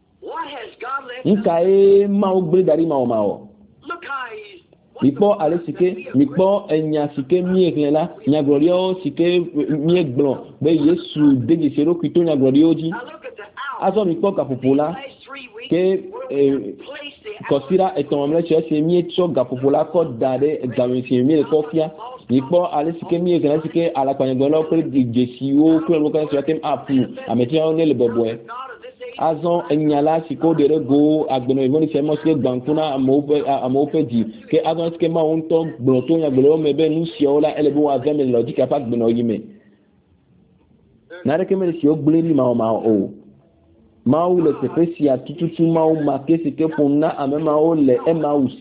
Nka e ma o gbe dari ma o ma o. Mikpo ale sike, mikpo enya sike miekle la, nya glorio sike miekblon, be Yesu deje sero kwito nya glorio ji. Azo mikpo kapopola, ke kosira etomamle chese mie cho gapopola ko dade gamisi mie kofia. Mikpo ale sike miekle sike ala kwanya glorio pre deje o kle lo kan so tem apu, ametia on le beboe. Azon enyala siko dere go agbeno evoni semo sike bankuna amope amope di ke azon sike ma onto bloto nya gbelo mebe nu siola elebo wa vingt mille lodi kapak gbeno yime na reke me sio gbleri ma ma o ma o le tepesia tututu ma o ma ke sike ponna amema o le emaus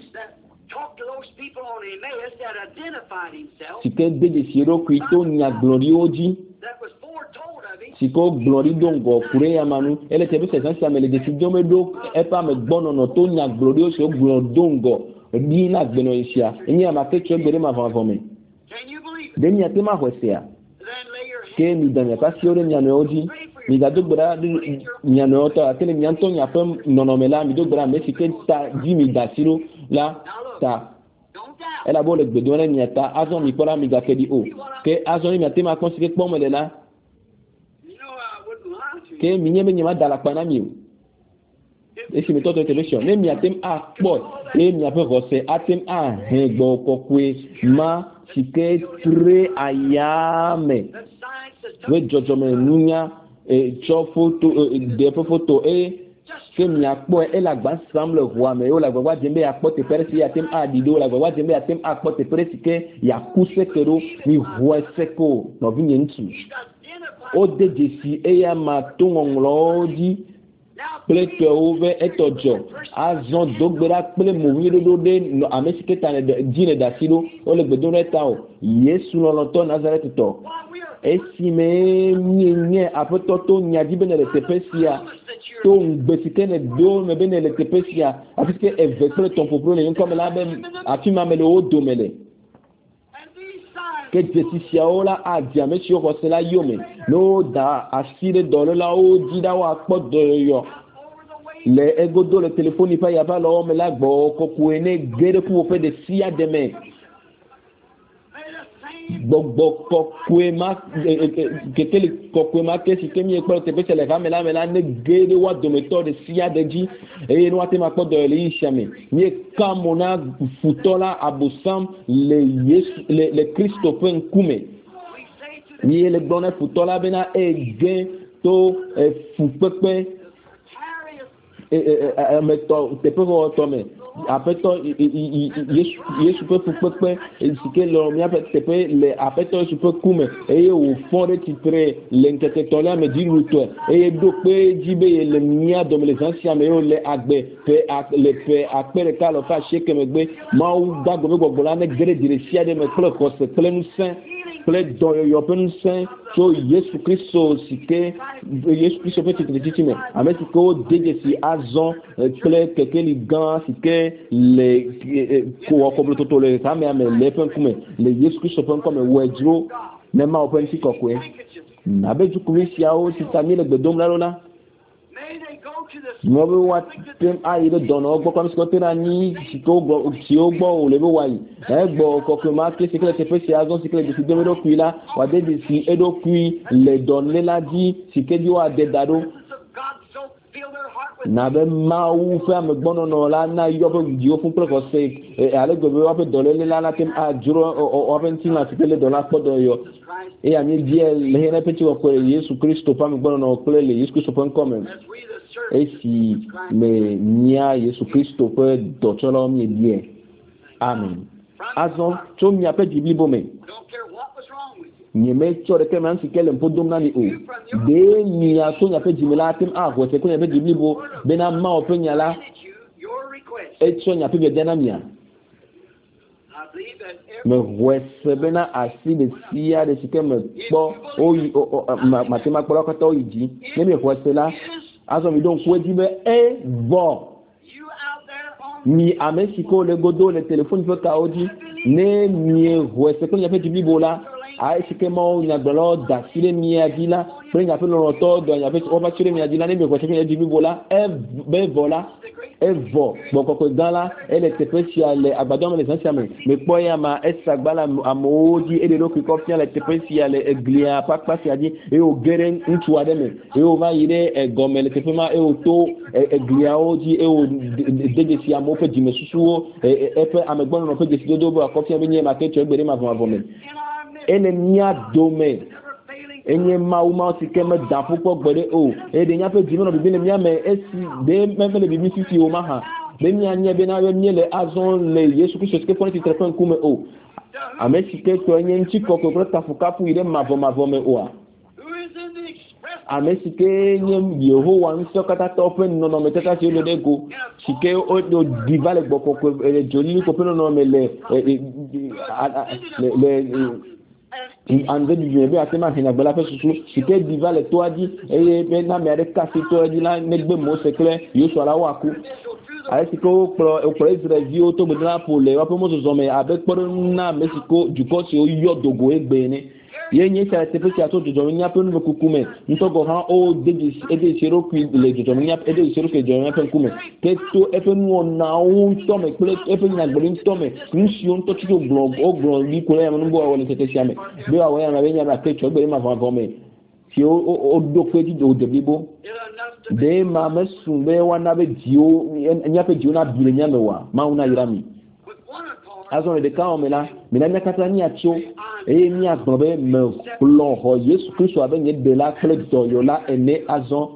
sike de siro kwito nya glori oji siko glory dongo kure ya manu ele tebe sesansi amele de sidome do epa me gbono no to nya glory o so gbono dongo bi na gbeno isia enyi amake tso gbere ma fon fon me de mi atema hwesia ke mi danya pasio de nya no oji mi ga dogbara nya no to atele mi anto nya pem nonomela mi dogbara me sike ta di mi da siro la ta ela bo le gbedore mi ta azon mi pora mi ga kedi o ke azon mi atema konsike pomele la ke minye menye ma dala pana mi e si mi toto television me mi atem a po e mi ape rose atem a hen gbo kokwe ma sike tre ayame we jojo me nunya e cho photo de photo e ke mi apo e la gba samle roi me o la gba jembe apo te persi atem a dido la gba jembe atem apo te persi ke ya kuse kero mi roi seko no vinye ntu o de desi eya ma tungongloji pleke ove etojo azon dogbera ple movido do de no amesiketa ne dine da silo o le gbedon reta o Yesu no to Nazareth to esime nyenye apoto to nyaji bene le tepesia to ngbesike ne do me bene le tepesia afiske evekle ton popro ne comme la ben afima mele o domele que Jésus ola a diame si o kosela yome no da asire dole la o dida wa pot de yo le ego do le téléphone pa ya ba lo me la gbo ko ku ene gere ku o pe de sia de me gbogbo kokwe ma ketele kokwe ma kesi kemi ekpo te pese le kamela mela ne gede wa dometo de sia de ji e no ate ma po de le ishame ni kamona futola abusam le Yesu le le Kristo pen kume ni le gbona futola bena e gen to fupepe e e meto te po to me apeto Yesu Yesu pe fupepe sike lo mi apete pe le apeto Yesu pe kume eye o fond titre l'enkete tola me di ruto eye do pe jibe le mia do les anciens me o le agbe pe le pe apere ka lo fa sheke me gbe ma u dago me gbogbo la ne gere dire sia de me klo ko se plenu saint ple do yo pen saint so Yesu Kristo sike Yesu Kristo pe titre titime amesi ko deje si azon ple keke li gan sike le ko ko bloto le kame ame le pen kume le Yesu Kristo pen kume wedro ne ma open si kokwe na be ju kumisi a o ti tami le gbedom la lona mo be wa tem a ile dono ogbo kwa msko tera ni si to gbo si o gbo o le be wa yi e gbo kokwe ma ke sikle te pesi azon sikle de si de do kuila wa de de si edo kui le donne la di si ke di wa de dado na be mawu fe ame gbono no la na yo be dio fun pre ko se e ale go be wa be dole le la la tem a juro o ben tin la se le dola ko do yo e ami die le hena pe ti wa ko Yesu Kristo pa me gbono no ko le Yesu Kristo pon come e si me nia Yesu Kristo pe do cholo mi die amen azon to mi ape di bibo me ni me chore ke man si kele mpo dom na ni o de ni a to nya pe jimela tim a ko se ko nya pe di bibo be na ma o pe nya la e cho nya pe be dana mia me wese be na asi de sia de sike me po o ma te ma po ko to yiji ne me wese la azon mi don ko di be e vo ni amesiko le godo le téléphone pe ka oji ne mi wese ko nya pe di bibo la ai sike mo nya gbolo da sile mi adila pre nya pe lo to do nya pe o ba sile mi adila ne me ko se nya di bibo la e be vola e vo bo ko ko gala e le special agbado me le santia me me po ya ma esagbala amoji e de lo ki ko fi le special e glia pa pa si adi e o geren ntu ade me e o va ire e gomele te fema e o to e glia oji e o de si amo pe di me susuo e e pe amegbon no pe de si do bo ko fi me nye ma ke cho gbere ma fo me ene nia dome enye mauma sikeme da pupo gbere o e de nya pe di no bi le mia me esi de me fe le bi sisi o ma ha de nya nya be na we mi le azon le Yesu Kristo ke poni telefone kume o amesi ke to enye nchi ko ko ta fuka pu ire ma vo ma vo me o amesi ke nye Yehowa nso kata to pe no no me tata si le de go sike o do divale gboko ko joli ko pe no no me le le ande du bien be atema hina gbala fe susu sike diva le to adi e be na me ade kasi to adi la negbe mo sekle yo so ala wa ku ai siko pro o pro Israel o to gbala po le wa pe mo zo me abe poro na Mexico du ko si o yo dogo egbe ni ye nye sa te pe ti ato jojo nya pe no kukume ntogo ha o de e de sero ku le jojo nya e de sero ke jojo nya pe kukume ke to e pe no na o to me ple e pe nya gbori to me nsi on to ti o blog o blog ni ko ya mo bo wa le tete sia me be wa wa na be nya na ke cho gbere ma fa fa me ti o o do pe ti do de bibo de ma me sun be wa na be ji o nya pe ji o na bi le nya me wa ma una yirami azon de ka o me la me na nya kata ni atio e ni agbobe me lo ho Yesu Kristo abe nye de la kle do yo la ene azon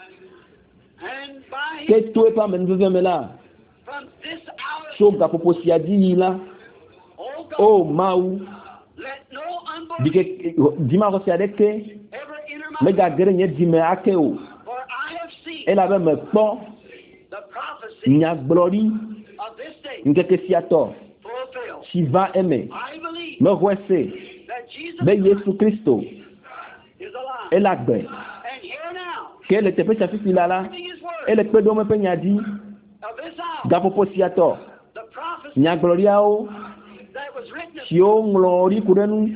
ke to e pa me nze me la so ga popo si adi la o mau dike di ma ko si ade ke me ga gere nye di me ake o e la be me po nya glori nke si ato si va aimer me wese be Yesu Kristo e la gbe ke le te pe sa fi la la e le pe do me pe nya di ga popo si ato nya gloria o si o glori kurenu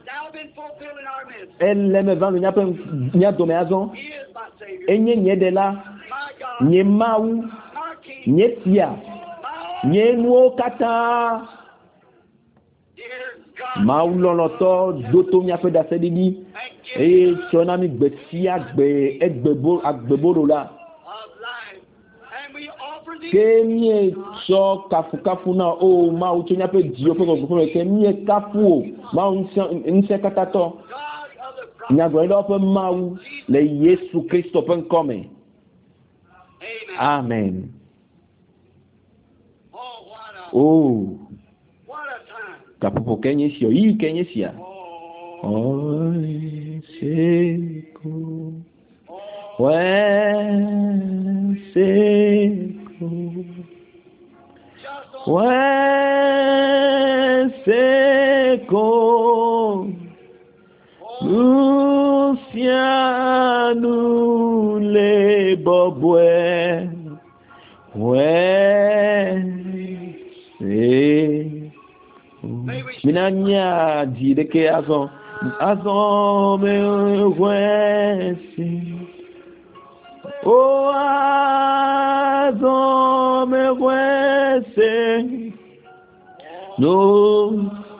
elle me va nya pe nya do me azon enye nye de la nye mau nye tia nye nuo kata mau lono to doto mi ape da sedidi e sona mi gbe si agbe egbebo agbeboro la ke mi so kafu kafu na o mau to nya pe di o pe ko ko ke mi kafu o mau nse kata to nya gbe do pe mau le Yesu Kristo pen come amen oh kapopo kenye sio hii kenye sia oi seko we seko we seko Luciano le bobwe we seko minanya di de ke azon azon me wese o azon me wese no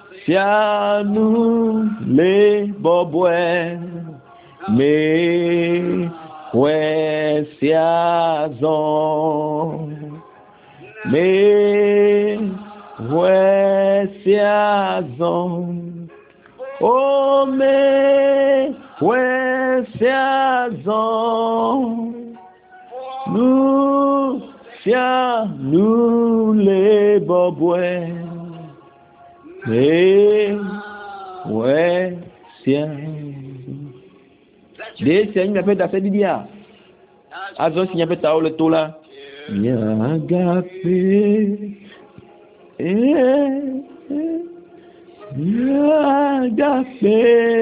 sianu le bobwe me wese siazon me we siazon oh me we siazon nous sia nous les boboué me we siazon de sia une peta fait dia azo si nyapeta o le tola Nyagape, Nyagape,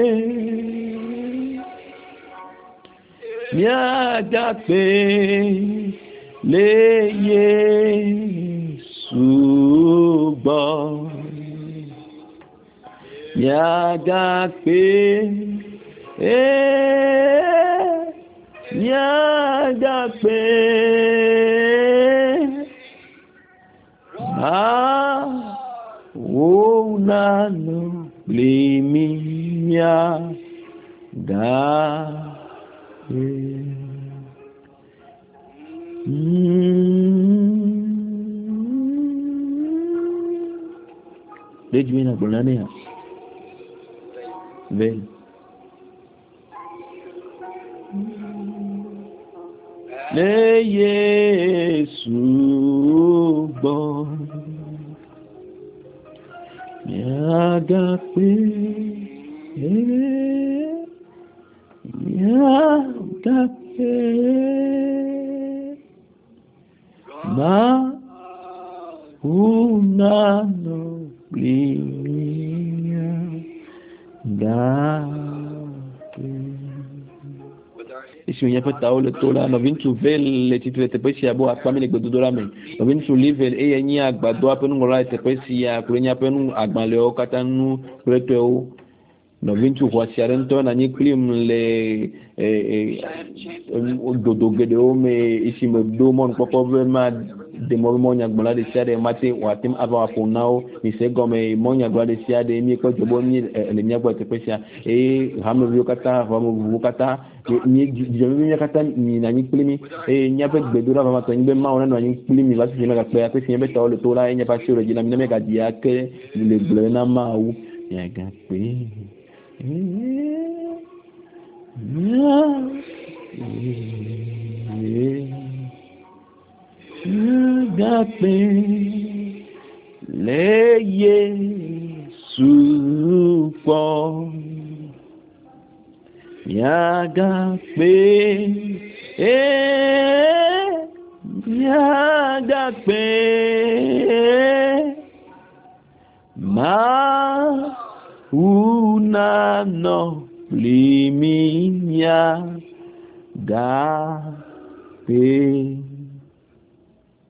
Nyagape, le Yesu bon, Nyagape, Nyagape. Ah, oh, nano, limia, da, Did you mean Well, le Yesu bon. Nyagape, Nyagape, ma unano limia gape. Isi mwenye pata ole tola no vintu vel titu te pesi abo akpami le gbedodo la men no vintu live e yenyi agbado apenu ngola te pesi ya kulenya apenu agbanle o katanu preto o no vintu kwa siarento na nyiklim le eh dodo gede o me isi me do mon popo ma de mo nya gbola de siade mate watim aba aponao ni se gome mo nya gbola de siade mi ko jobo ni le nya gbola te pesi e hamu yo kata hamu kata ni jami nya kata ni na nyiklimi e nya pe gbedura ba to ngbe ma ona no nyiklimi ba si mega pe pe si mbe to le to la nya pa si ro jina mi mega dia ke le gble na ma wu ya ga pe Nyagape, le Yesu bon. Nyagape, eh, Nyagape, ma una no liminya gape.